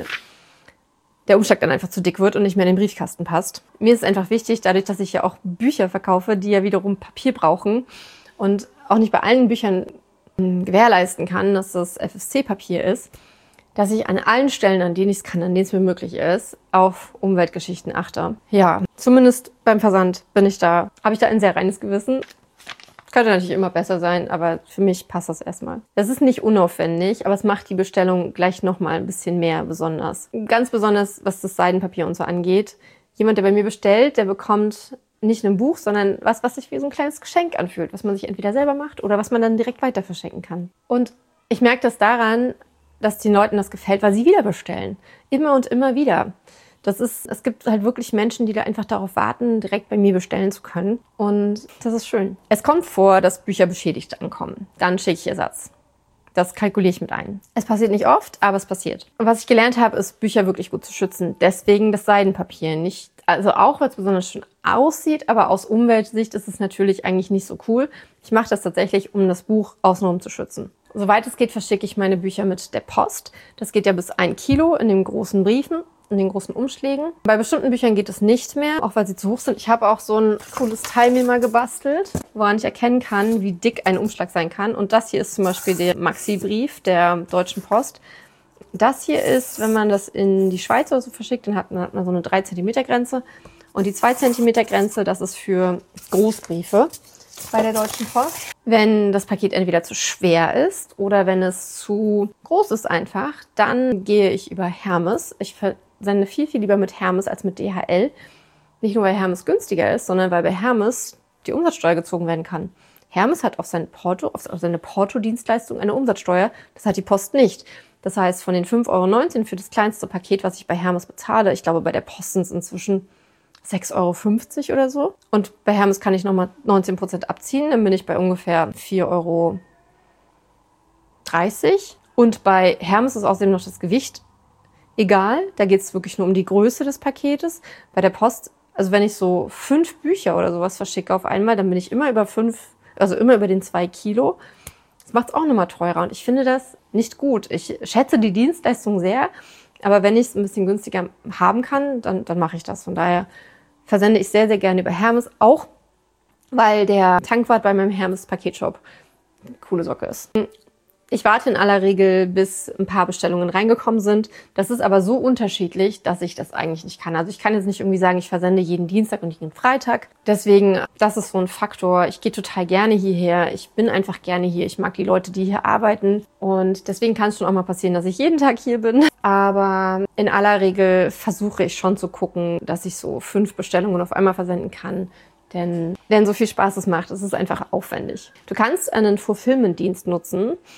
der Umschlag dann einfach zu dick wird und nicht mehr in den Briefkasten passt. Mir ist es einfach wichtig, dadurch, dass ich ja auch Bücher verkaufe, die ja wiederum Papier brauchen und auch nicht bei allen Büchern gewährleisten kann, dass das FSC-Papier ist, dass ich an allen Stellen, an denen ich es kann, an denen es mir möglich ist, auf Umweltgeschichten achte. Ja, zumindest beim Versand habe ich da ein sehr reines Gewissen. Könnte natürlich immer besser sein, aber für mich passt das erstmal. Das ist nicht unaufwendig, aber es macht die Bestellung gleich nochmal ein bisschen mehr besonders. Ganz besonders, was das Seidenpapier und so angeht. Jemand, der bei mir bestellt, der bekommt nicht ein Buch, sondern was sich wie so ein kleines Geschenk anfühlt, was man sich entweder selber macht oder was man dann direkt weiter verschenken kann. Und ich merke das daran, dass den Leuten das gefällt, weil sie wieder bestellen. Immer und immer wieder. Es gibt halt wirklich Menschen, die da einfach darauf warten, direkt bei mir bestellen zu können. Und das ist schön. Es kommt vor, dass Bücher beschädigt ankommen. Dann schicke ich Ersatz. Das kalkuliere ich mit ein. Es passiert nicht oft, aber es passiert. Und was ich gelernt habe, ist, Bücher wirklich gut zu schützen. Deswegen das Seidenpapier nicht. Also auch, weil es besonders schön aussieht, aber aus Umweltsicht ist es natürlich eigentlich nicht so cool. Ich mache das tatsächlich, um das Buch außenrum zu schützen. Soweit es geht, verschicke ich meine Bücher mit der Post. Das geht ja bis 1 Kilo in den großen Briefen, in den großen Umschlägen. Bei bestimmten Büchern geht es nicht mehr, auch weil sie zu hoch sind. Ich habe auch so ein cooles Teil mir mal gebastelt, woran ich erkennen kann, wie dick ein Umschlag sein kann. Und das hier ist zum Beispiel der Maxi-Brief der Deutschen Post. Das hier ist, wenn man das in die Schweiz oder so verschickt, dann hat man so eine 3 cm Grenze. Und die 2 cm Grenze, das ist für Großbriefe bei der Deutschen Post. Wenn das Paket entweder zu schwer ist oder wenn es zu groß ist einfach, dann gehe ich über Hermes. Ich versende viel, viel lieber mit Hermes als mit DHL. Nicht nur, weil Hermes günstiger ist, sondern weil bei Hermes die Umsatzsteuer gezogen werden kann. Hermes hat auf sein Porto, auf seine Porto-Dienstleistung eine Umsatzsteuer. Das hat die Post nicht. Das heißt, von den 5,19 € für das kleinste Paket, was ich bei Hermes bezahle, ich glaube, bei der Post sind es inzwischen 6,50 € oder so. Und bei Hermes kann ich nochmal 19% abziehen. Dann bin ich bei ungefähr 4,30 €. Und bei Hermes ist außerdem noch das Gewicht egal. Da geht es wirklich nur um die Größe des Paketes. Bei der Post, also wenn ich so 5 Bücher oder sowas verschicke auf einmal, dann bin ich immer über immer über den 2 Kilo. Das macht es auch nochmal teurer. Und ich finde das nicht gut. Ich schätze die Dienstleistung sehr. Aber wenn ich es ein bisschen günstiger haben kann, dann mache ich das. Von daher versende ich sehr, sehr gerne über Hermes. Auch weil der Tankwart bei meinem Hermes-Paketshop eine coole Socke ist. Ich warte in aller Regel, bis ein paar Bestellungen reingekommen sind. Das ist aber so unterschiedlich, dass ich das eigentlich nicht kann. Also ich kann jetzt nicht irgendwie sagen, ich versende jeden Dienstag und jeden Freitag. Deswegen, das ist so ein Faktor. Ich gehe total gerne hierher. Ich bin einfach gerne hier. Ich mag die Leute, die hier arbeiten. Und deswegen kann es schon auch mal passieren, dass ich jeden Tag hier bin. Aber in aller Regel versuche ich schon zu gucken, dass ich so 5 Bestellungen auf einmal versenden kann. Denn so viel Spaß es macht, es ist einfach aufwendig. Du kannst einen Fulfillment-Dienst nutzen.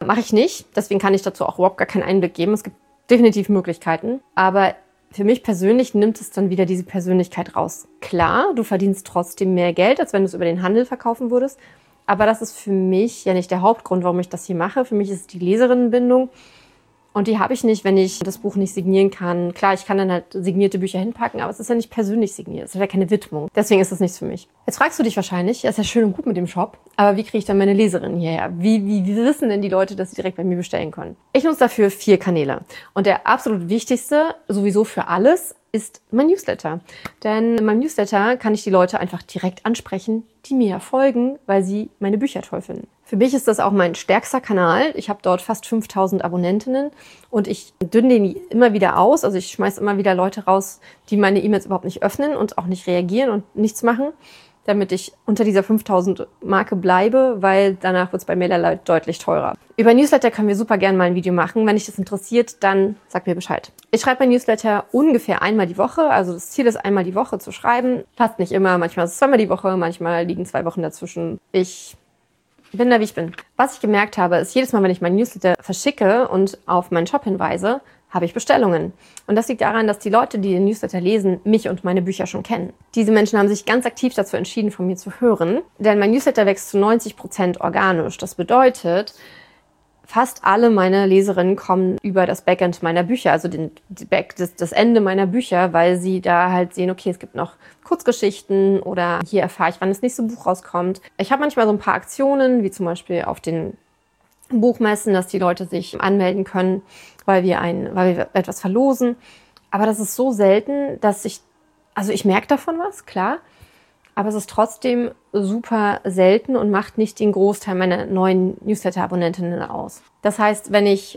Mache ich nicht, deswegen kann ich dazu auch überhaupt gar keinen Einblick geben. Es gibt definitiv Möglichkeiten, aber für mich persönlich nimmt es dann wieder diese Persönlichkeit raus. Klar, du verdienst trotzdem mehr Geld, als wenn du es über den Handel verkaufen würdest, aber das ist für mich ja nicht der Hauptgrund, warum ich das hier mache. Für mich ist es die Leserinnenbindung. Und die habe ich nicht, wenn ich das Buch nicht signieren kann. Klar, ich kann dann halt signierte Bücher hinpacken, aber es ist ja nicht persönlich signiert. Es ist ja keine Widmung. Deswegen ist es nichts für mich. Jetzt fragst du dich wahrscheinlich, ja, ist ja schön und gut mit dem Shop, aber wie kriege ich dann meine Leserinnen hierher? Wie wissen denn die Leute, dass sie direkt bei mir bestellen können? Ich nutze dafür 4 Kanäle. Und der absolut wichtigste, sowieso für alles, ist mein Newsletter. Denn in meinem Newsletter kann ich die Leute einfach direkt ansprechen, die mir folgen, weil sie meine Bücher toll finden. Für mich ist das auch mein stärkster Kanal. Ich habe dort fast 5000 Abonnentinnen und ich dünne den immer wieder aus. Also ich schmeiße immer wieder Leute raus, die meine E-Mails überhaupt nicht öffnen und auch nicht reagieren und nichts machen, damit ich unter dieser 5000 Marke bleibe, weil danach wird es bei MailerLite deutlich teurer. Über Newsletter können wir super gerne mal ein Video machen. Wenn dich das interessiert, dann sag mir Bescheid. Ich schreibe mein Newsletter ungefähr einmal die Woche. Also das Ziel ist, einmal die Woche zu schreiben. Passt nicht immer. Manchmal ist es zweimal die Woche, manchmal liegen 2 Wochen dazwischen. Ich bin da, wie ich bin. Was ich gemerkt habe, ist, jedes Mal, wenn ich mein Newsletter verschicke und auf meinen Shop hinweise, habe ich Bestellungen. Und das liegt daran, dass die Leute, die den Newsletter lesen, mich und meine Bücher schon kennen. Diese Menschen haben sich ganz aktiv dazu entschieden, von mir zu hören. Denn mein Newsletter wächst zu 90% organisch. Das bedeutet, fast alle meine Leserinnen kommen über das Backend meiner Bücher, also das Ende meiner Bücher, weil sie da halt sehen, okay, es gibt noch Kurzgeschichten oder hier erfahre ich, wann das nächste Buch rauskommt. Ich habe manchmal so ein paar Aktionen, wie zum Beispiel auf den Buchmessen, dass die Leute sich anmelden können, weil wir etwas verlosen. Aber das ist so selten, dass ich merke davon was, klar, aber es ist trotzdem super selten und macht nicht den Großteil meiner neuen Newsletter-Abonnentinnen aus. Das heißt, wenn ich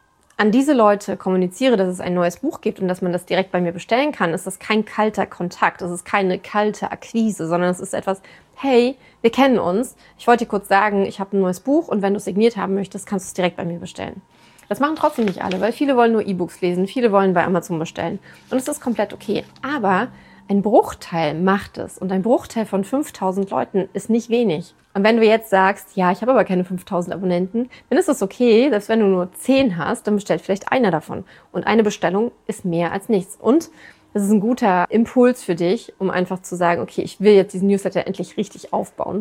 an diese Leute kommuniziere, dass es ein neues Buch gibt und dass man das direkt bei mir bestellen kann, ist das kein kalter Kontakt, es ist keine kalte Akquise, sondern es ist etwas, hey, wir kennen uns, ich wollte dir kurz sagen, ich habe ein neues Buch und wenn du es signiert haben möchtest, kannst du es direkt bei mir bestellen. Das machen trotzdem nicht alle, weil viele wollen nur E-Books lesen, viele wollen bei Amazon bestellen und es ist komplett okay. Aber ein Bruchteil macht es und ein Bruchteil von 5000 Leuten ist nicht wenig. Und wenn du jetzt sagst, ja, ich habe aber keine 5000 Abonnenten, dann ist das okay, selbst wenn du nur 10 hast, dann bestellt vielleicht einer davon. Und eine Bestellung ist mehr als nichts. Und das ist ein guter Impuls für dich, um einfach zu sagen, okay, ich will jetzt diesen Newsletter endlich richtig aufbauen.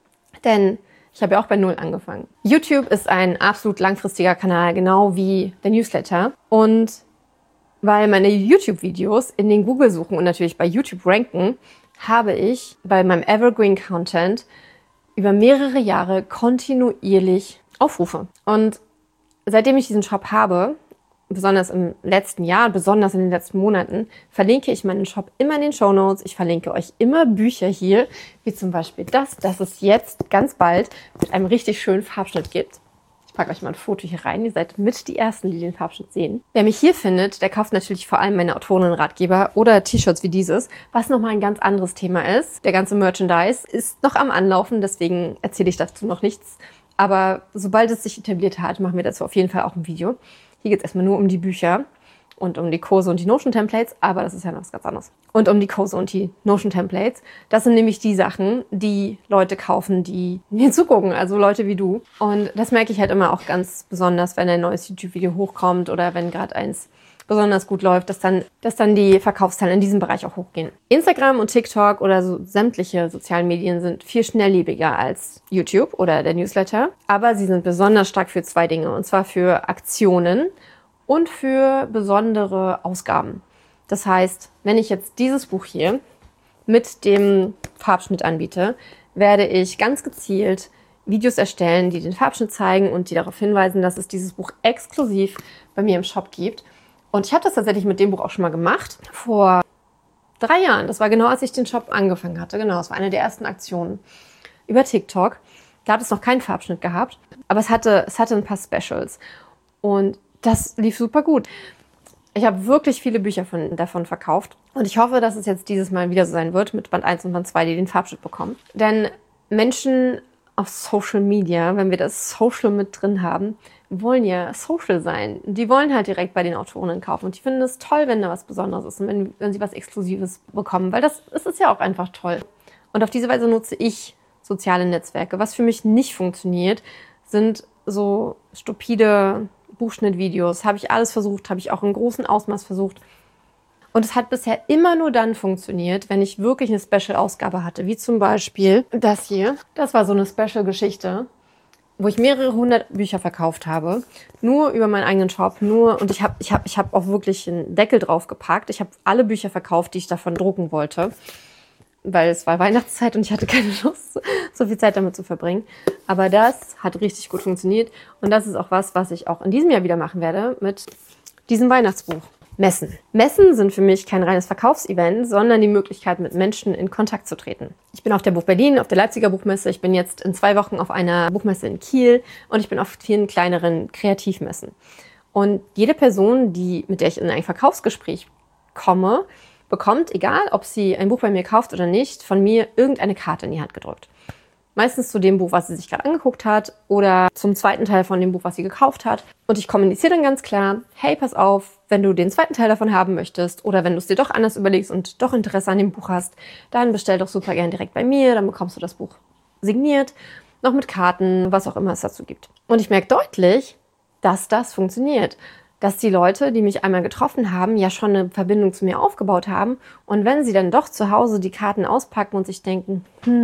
Denn ich habe ja auch bei 0 angefangen. YouTube ist ein absolut langfristiger Kanal, genau wie der Newsletter. Und weil meine YouTube-Videos in den Google-Suchen und natürlich bei YouTube ranken, habe ich bei meinem Evergreen-Content über mehrere Jahre kontinuierlich Aufrufe. Und seitdem ich diesen Shop habe, besonders im letzten Jahr, besonders in den letzten Monaten, verlinke ich meinen Shop immer in den Shownotes. Ich verlinke euch immer Bücher hier, wie zum Beispiel das es jetzt ganz bald mit einem richtig schönen Farbschnitt gibt. Ich packe euch mal ein Foto hier rein. Ihr seid mit die Ersten, die den Farbschnitt sehen. Wer mich hier findet, der kauft natürlich vor allem meine Autorinnenratgeber oder T-Shirts wie dieses, was nochmal ein ganz anderes Thema ist. Der ganze Merchandise ist noch am Anlaufen, deswegen erzähle ich dazu noch nichts. Aber sobald es sich etabliert hat, machen wir dazu auf jeden Fall auch ein Video. Hier geht es erstmal nur um die Bücher und um die Kurse und die Notion-Templates, aber das ist ja noch was ganz anderes. Und um die Kurse und die Notion-Templates. Das sind nämlich die Sachen, die Leute kaufen, die mir zugucken, also Leute wie du. Und das merke ich halt immer auch ganz besonders, wenn ein neues YouTube-Video hochkommt oder wenn gerade eins besonders gut läuft, dass dann die Verkaufszahlen in diesem Bereich auch hochgehen. Instagram und TikTok oder so sämtliche sozialen Medien sind viel schnelllebiger als YouTube oder der Newsletter, aber sie sind besonders stark für 2 Dinge, und zwar für Aktionen und für besondere Ausgaben. Das heißt, wenn ich jetzt dieses Buch hier mit dem Farbschnitt anbiete, werde ich ganz gezielt Videos erstellen, die den Farbschnitt zeigen und die darauf hinweisen, dass es dieses Buch exklusiv bei mir im Shop gibt. Und ich habe das tatsächlich mit dem Buch auch schon mal gemacht, vor 3 Jahren. Das war genau, als ich den Shop angefangen hatte. Genau, das war eine der ersten Aktionen über TikTok. Da hat es noch keinen Farbschnitt gehabt, aber es hatte ein paar Specials. Und das lief super gut. Ich habe wirklich viele Bücher davon verkauft. Und ich hoffe, dass es jetzt dieses Mal wieder so sein wird mit Band 1 und Band 2, die den Farbschnitt bekommen. Denn Menschen auf Social Media, wenn wir das Social mit drin haben, wollen ja social sein. Die wollen halt direkt bei den Autorinnen kaufen. Und die finden es toll, wenn da was Besonderes ist und wenn sie was Exklusives bekommen. Weil das ist ja auch einfach toll. Und auf diese Weise nutze ich soziale Netzwerke. Was für mich nicht funktioniert, sind so stupide Buchschnittvideos, habe ich alles versucht, habe ich auch in großem Ausmaß versucht. Und es hat bisher immer nur dann funktioniert, wenn ich wirklich eine Special-Ausgabe hatte, wie zum Beispiel das hier. Das war so eine Special-Geschichte, wo ich mehrere hundert Bücher verkauft habe, nur über meinen eigenen Shop, und ich hab auch wirklich einen Deckel drauf gepackt. Ich habe alle Bücher verkauft, die ich davon drucken wollte, weil es war Weihnachtszeit und ich hatte keine Lust, so viel Zeit damit zu verbringen. Aber das hat richtig gut funktioniert und das ist auch was ich auch in diesem Jahr wieder machen werde mit diesem Weihnachtsbuch. Messen. Messen sind für mich kein reines Verkaufsevent, sondern die Möglichkeit, mit Menschen in Kontakt zu treten. Ich bin auf der Buch Berlin, auf der Leipziger Buchmesse. Ich bin jetzt in 2 Wochen auf einer Buchmesse in Kiel und ich bin auf vielen kleineren Kreativmessen. Und jede Person, mit der ich in ein Verkaufsgespräch komme, bekommt, egal ob sie ein Buch bei mir kauft oder nicht, von mir irgendeine Karte in die Hand gedrückt. Meistens zu dem Buch, was sie sich gerade angeguckt hat oder zum zweiten Teil von dem Buch, was sie gekauft hat. Und ich kommuniziere dann ganz klar, hey, pass auf, wenn du den zweiten Teil davon haben möchtest oder wenn du es dir doch anders überlegst und doch Interesse an dem Buch hast, dann bestell doch super gern direkt bei mir, dann bekommst du das Buch signiert, noch mit Karten, was auch immer es dazu gibt. Und ich merke deutlich, dass das funktioniert. Dass die Leute, die mich einmal getroffen haben, ja schon eine Verbindung zu mir aufgebaut haben. Und wenn sie dann doch zu Hause die Karten auspacken und sich denken,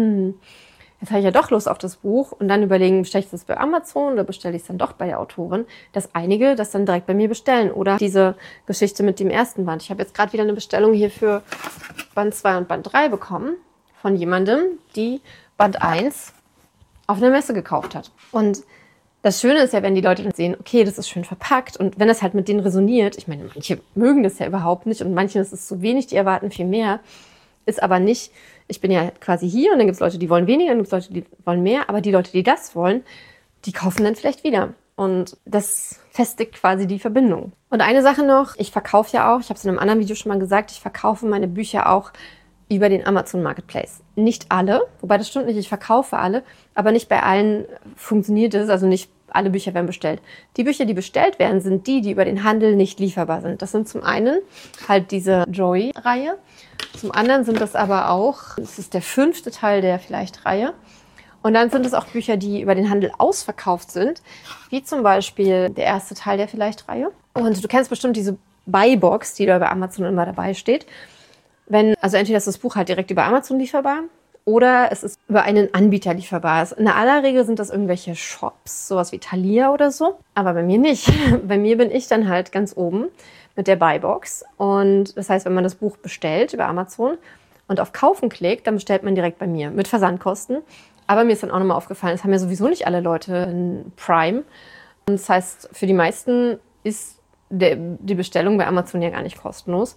jetzt habe ich ja doch Lust auf das Buch und dann überlegen, bestelle ich das bei Amazon oder bestelle ich es dann doch bei der Autorin, dass einige das dann direkt bei mir bestellen. Oder diese Geschichte mit dem ersten Band. Ich habe jetzt gerade wieder eine Bestellung hier für Band 2 und Band 3 bekommen von jemandem, die Band 1 auf einer Messe gekauft hat. Und das Schöne ist ja, wenn die Leute dann sehen, okay, das ist schön verpackt und wenn das halt mit denen resoniert, ich meine, manche mögen das ja überhaupt nicht und manchen ist es zu wenig, die erwarten viel mehr, ist aber nicht, ich bin ja quasi hier und dann gibt es Leute, die wollen weniger, dann gibt es Leute, die wollen mehr, aber die Leute, die das wollen, die kaufen dann vielleicht wieder. Und das festigt quasi die Verbindung. Und eine Sache noch, ich verkaufe ja auch, ich habe es in einem anderen Video schon mal gesagt, ich verkaufe meine Bücher auch über den Amazon Marketplace. Nicht alle, wobei das stimmt nicht, ich verkaufe alle, aber nicht bei allen funktioniert es, also nicht alle Bücher werden bestellt. Die Bücher, die bestellt werden, sind die über den Handel nicht lieferbar sind. Das sind zum einen halt diese Joy-Reihe, zum anderen sind das aber auch, das ist der 5. Teil der Vielleicht-Reihe. Und dann sind es auch Bücher, die über den Handel ausverkauft sind, wie zum Beispiel der 1. Teil der Vielleicht-Reihe. Und du kennst bestimmt diese Buy-Box, die da bei Amazon immer dabei steht. Also entweder ist das Buch halt direkt über Amazon lieferbar oder es ist über einen Anbieter lieferbar. In aller Regel sind das irgendwelche Shops, sowas wie Thalia oder so. Aber bei mir nicht. Bei mir bin ich dann halt ganz oben mit der Buy-Box. Und das heißt, wenn man das Buch bestellt über Amazon und auf Kaufen klickt, dann bestellt man direkt bei mir mit Versandkosten. Aber mir ist dann auch nochmal aufgefallen, es haben ja sowieso nicht alle Leute ein Prime. Und das heißt, für die meisten ist die Bestellung bei Amazon ja gar nicht kostenlos.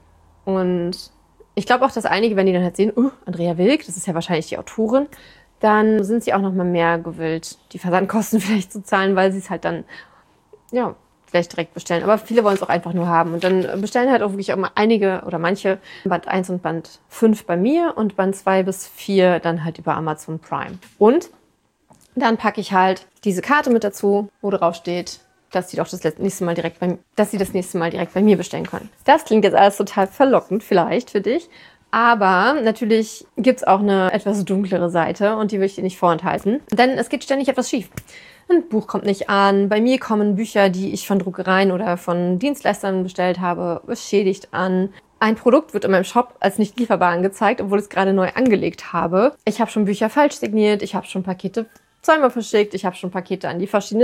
Und ich glaube auch, dass einige, wenn die dann halt sehen, Andrea Wilk, das ist ja wahrscheinlich die Autorin, dann sind sie auch noch mal mehr gewillt, die Versandkosten vielleicht zu zahlen, weil sie es halt dann, ja, vielleicht direkt bestellen. Aber viele wollen es auch einfach nur haben. Und dann bestellen halt auch wirklich auch mal einige oder manche Band 1 und Band 5 bei mir und Band 2 bis 4 dann halt über Amazon Prime. Und dann packe ich halt diese Karte mit dazu, wo drauf steht, dass sie das nächste Mal direkt bei mir bestellen können. Das klingt jetzt alles total verlockend vielleicht für dich, aber natürlich gibt's auch eine etwas dunklere Seite und die will ich dir nicht vorenthalten, denn es geht ständig etwas schief. Ein Buch kommt nicht an, bei mir kommen Bücher, die ich von Druckereien oder von Dienstleistern bestellt habe, beschädigt an. Ein Produkt wird in meinem Shop als nicht lieferbar angezeigt, obwohl ich es gerade neu angelegt habe. Ich habe schon Bücher falsch signiert, ich habe schon Pakete zweimal verschickt, ich habe schon Pakete an die falschen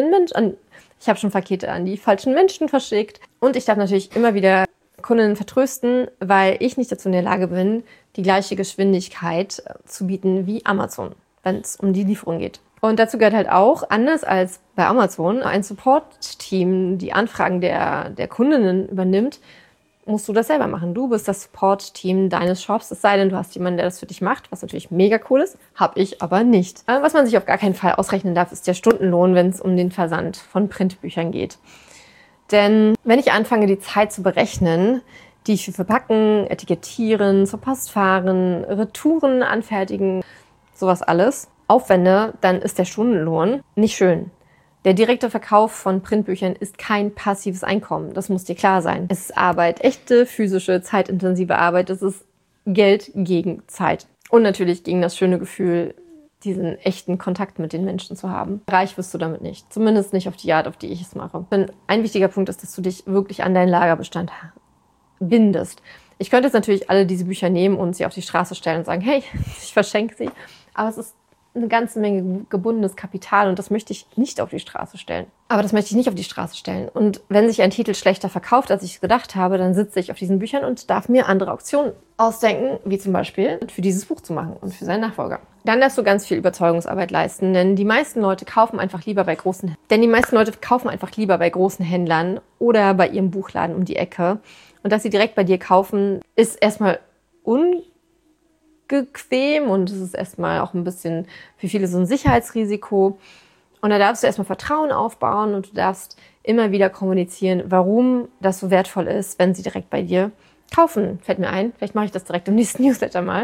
Menschen verschickt. Und ich darf natürlich immer wieder Kundinnen vertrösten, weil ich nicht dazu in der Lage bin, die gleiche Geschwindigkeit zu bieten wie Amazon, wenn es um die Lieferung geht. Und dazu gehört halt auch, anders als bei Amazon, ein Support-Team die Anfragen der Kundinnen übernimmt, musst du das selber machen. Du bist das Support-Team deines Shops, es sei denn, du hast jemanden, der das für dich macht, was natürlich mega cool ist, habe ich aber nicht. Was man sich auf gar keinen Fall ausrechnen darf, ist der Stundenlohn, wenn es um den Versand von Printbüchern geht. Denn wenn ich anfange, die Zeit zu berechnen, die ich für Verpacken, Etikettieren, zur Post fahren, Retouren anfertigen, sowas alles, aufwende, dann ist der Stundenlohn nicht schön. Der direkte Verkauf von Printbüchern ist kein passives Einkommen. Das muss dir klar sein. Es ist Arbeit, echte, physische, zeitintensive Arbeit. Das ist Geld gegen Zeit. Und natürlich gegen das schöne Gefühl, diesen echten Kontakt mit den Menschen zu haben. Reich wirst du damit nicht. Zumindest nicht auf die Art, auf die ich es mache. Denn ein wichtiger Punkt ist, dass du dich wirklich an deinen Lagerbestand bindest. Ich könnte jetzt natürlich alle diese Bücher nehmen und sie auf die Straße stellen und sagen, hey, ich verschenke sie. Aber es ist eine ganze Menge gebundenes Kapital und das möchte ich nicht auf die Straße stellen. Und wenn sich ein Titel schlechter verkauft, als ich gedacht habe, dann sitze ich auf diesen Büchern und darf mir andere Auktionen ausdenken, wie zum Beispiel für dieses Buch zu machen und für seinen Nachfolger. Dann darfst du ganz viel Überzeugungsarbeit leisten, denn die meisten Leute kaufen einfach lieber bei großen Händlern oder bei ihrem Buchladen um die Ecke. Und dass sie direkt bei dir kaufen, ist erstmal unbequem und es ist erstmal auch ein bisschen für viele so ein Sicherheitsrisiko. Und da darfst du erstmal Vertrauen aufbauen und du darfst immer wieder kommunizieren, warum das so wertvoll ist, wenn sie direkt bei dir kaufen. Fällt mir ein, vielleicht mache ich das direkt im nächsten Newsletter mal.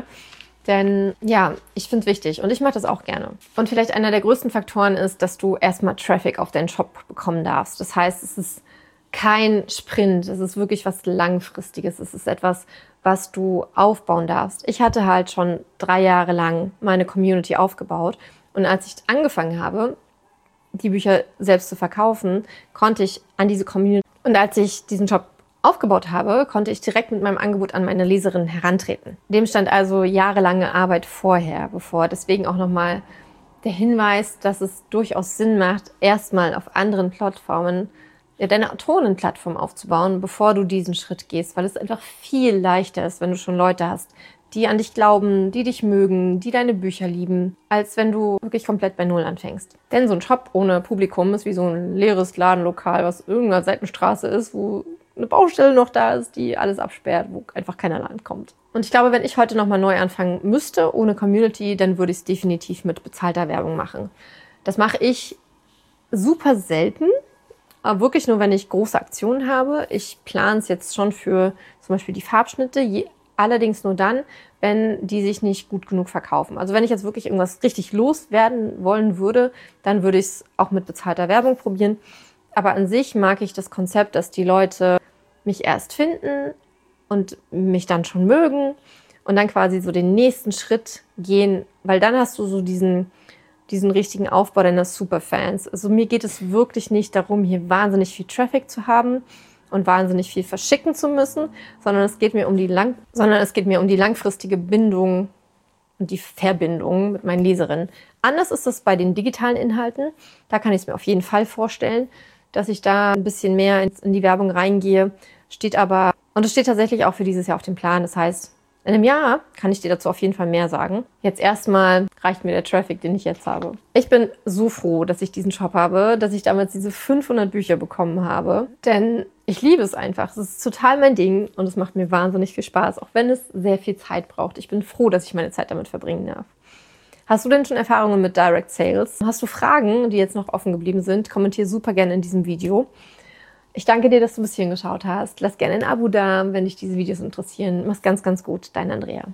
Denn ja, ich finde es wichtig und ich mache das auch gerne. Und vielleicht einer der größten Faktoren ist, dass du erstmal Traffic auf deinen Shop bekommen darfst. Das heißt, es ist kein Sprint, es ist wirklich was Langfristiges. Es ist etwas, was du aufbauen darfst. Ich hatte halt schon 3 Jahre lang meine Community aufgebaut und als ich angefangen habe, die Bücher selbst zu verkaufen, konnte ich an diese Community und als ich diesen Shop aufgebaut habe, konnte ich direkt mit meinem Angebot an meine Leserinnen herantreten. Dem stand also jahrelange Arbeit bevor. Deswegen auch nochmal der Hinweis, dass es durchaus Sinn macht, erstmal auf anderen Plattformen deine Autorenplattform aufzubauen, bevor du diesen Schritt gehst, weil es einfach viel leichter ist, wenn du schon Leute hast, die an dich glauben, die dich mögen, die deine Bücher lieben, als wenn du wirklich komplett bei Null anfängst. Denn so ein Shop ohne Publikum ist wie so ein leeres Ladenlokal, was irgendeiner Seitenstraße ist, wo eine Baustelle noch da ist, die alles absperrt, wo einfach keiner lang kommt. Und ich glaube, wenn ich heute nochmal neu anfangen müsste, ohne Community, dann würde ich es definitiv mit bezahlter Werbung machen. Das mache ich super selten, aber wirklich nur, wenn ich große Aktionen habe. Ich plane es jetzt schon für zum Beispiel die Farbschnitte, allerdings nur dann, wenn die sich nicht gut genug verkaufen. Also wenn ich jetzt wirklich irgendwas richtig loswerden wollen würde, dann würde ich es auch mit bezahlter Werbung probieren. Aber an sich mag ich das Konzept, dass die Leute mich erst finden und mich dann schon mögen und dann quasi so den nächsten Schritt gehen, weil dann hast du so diesen richtigen Aufbau deiner Superfans. Also mir geht es wirklich nicht darum, hier wahnsinnig viel Traffic zu haben und wahnsinnig viel verschicken zu müssen, sondern es geht mir um die langfristige Bindung und die Verbindung mit meinen Leserinnen. Anders ist das bei den digitalen Inhalten. Da kann ich es mir auf jeden Fall vorstellen, dass ich da ein bisschen mehr in die Werbung reingehe. Es steht tatsächlich auch für dieses Jahr auf dem Plan. Das heißt, in einem Jahr kann ich dir dazu auf jeden Fall mehr sagen. Jetzt erstmal reicht mir der Traffic, den ich jetzt habe. Ich bin so froh, dass ich diesen Shop habe, dass ich damals diese 500 Bücher bekommen habe. Denn ich liebe es einfach. Es ist total mein Ding und es macht mir wahnsinnig viel Spaß, auch wenn es sehr viel Zeit braucht. Ich bin froh, dass ich meine Zeit damit verbringen darf. Hast du denn schon Erfahrungen mit Direct Sales? Hast du Fragen, die jetzt noch offen geblieben sind? Kommentier super gerne in diesem Video. Ich danke dir, dass du bis hierhin geschaut hast. Lass gerne ein Abo da, wenn dich diese Videos interessieren. Mach's ganz, ganz gut. Dein Andrea.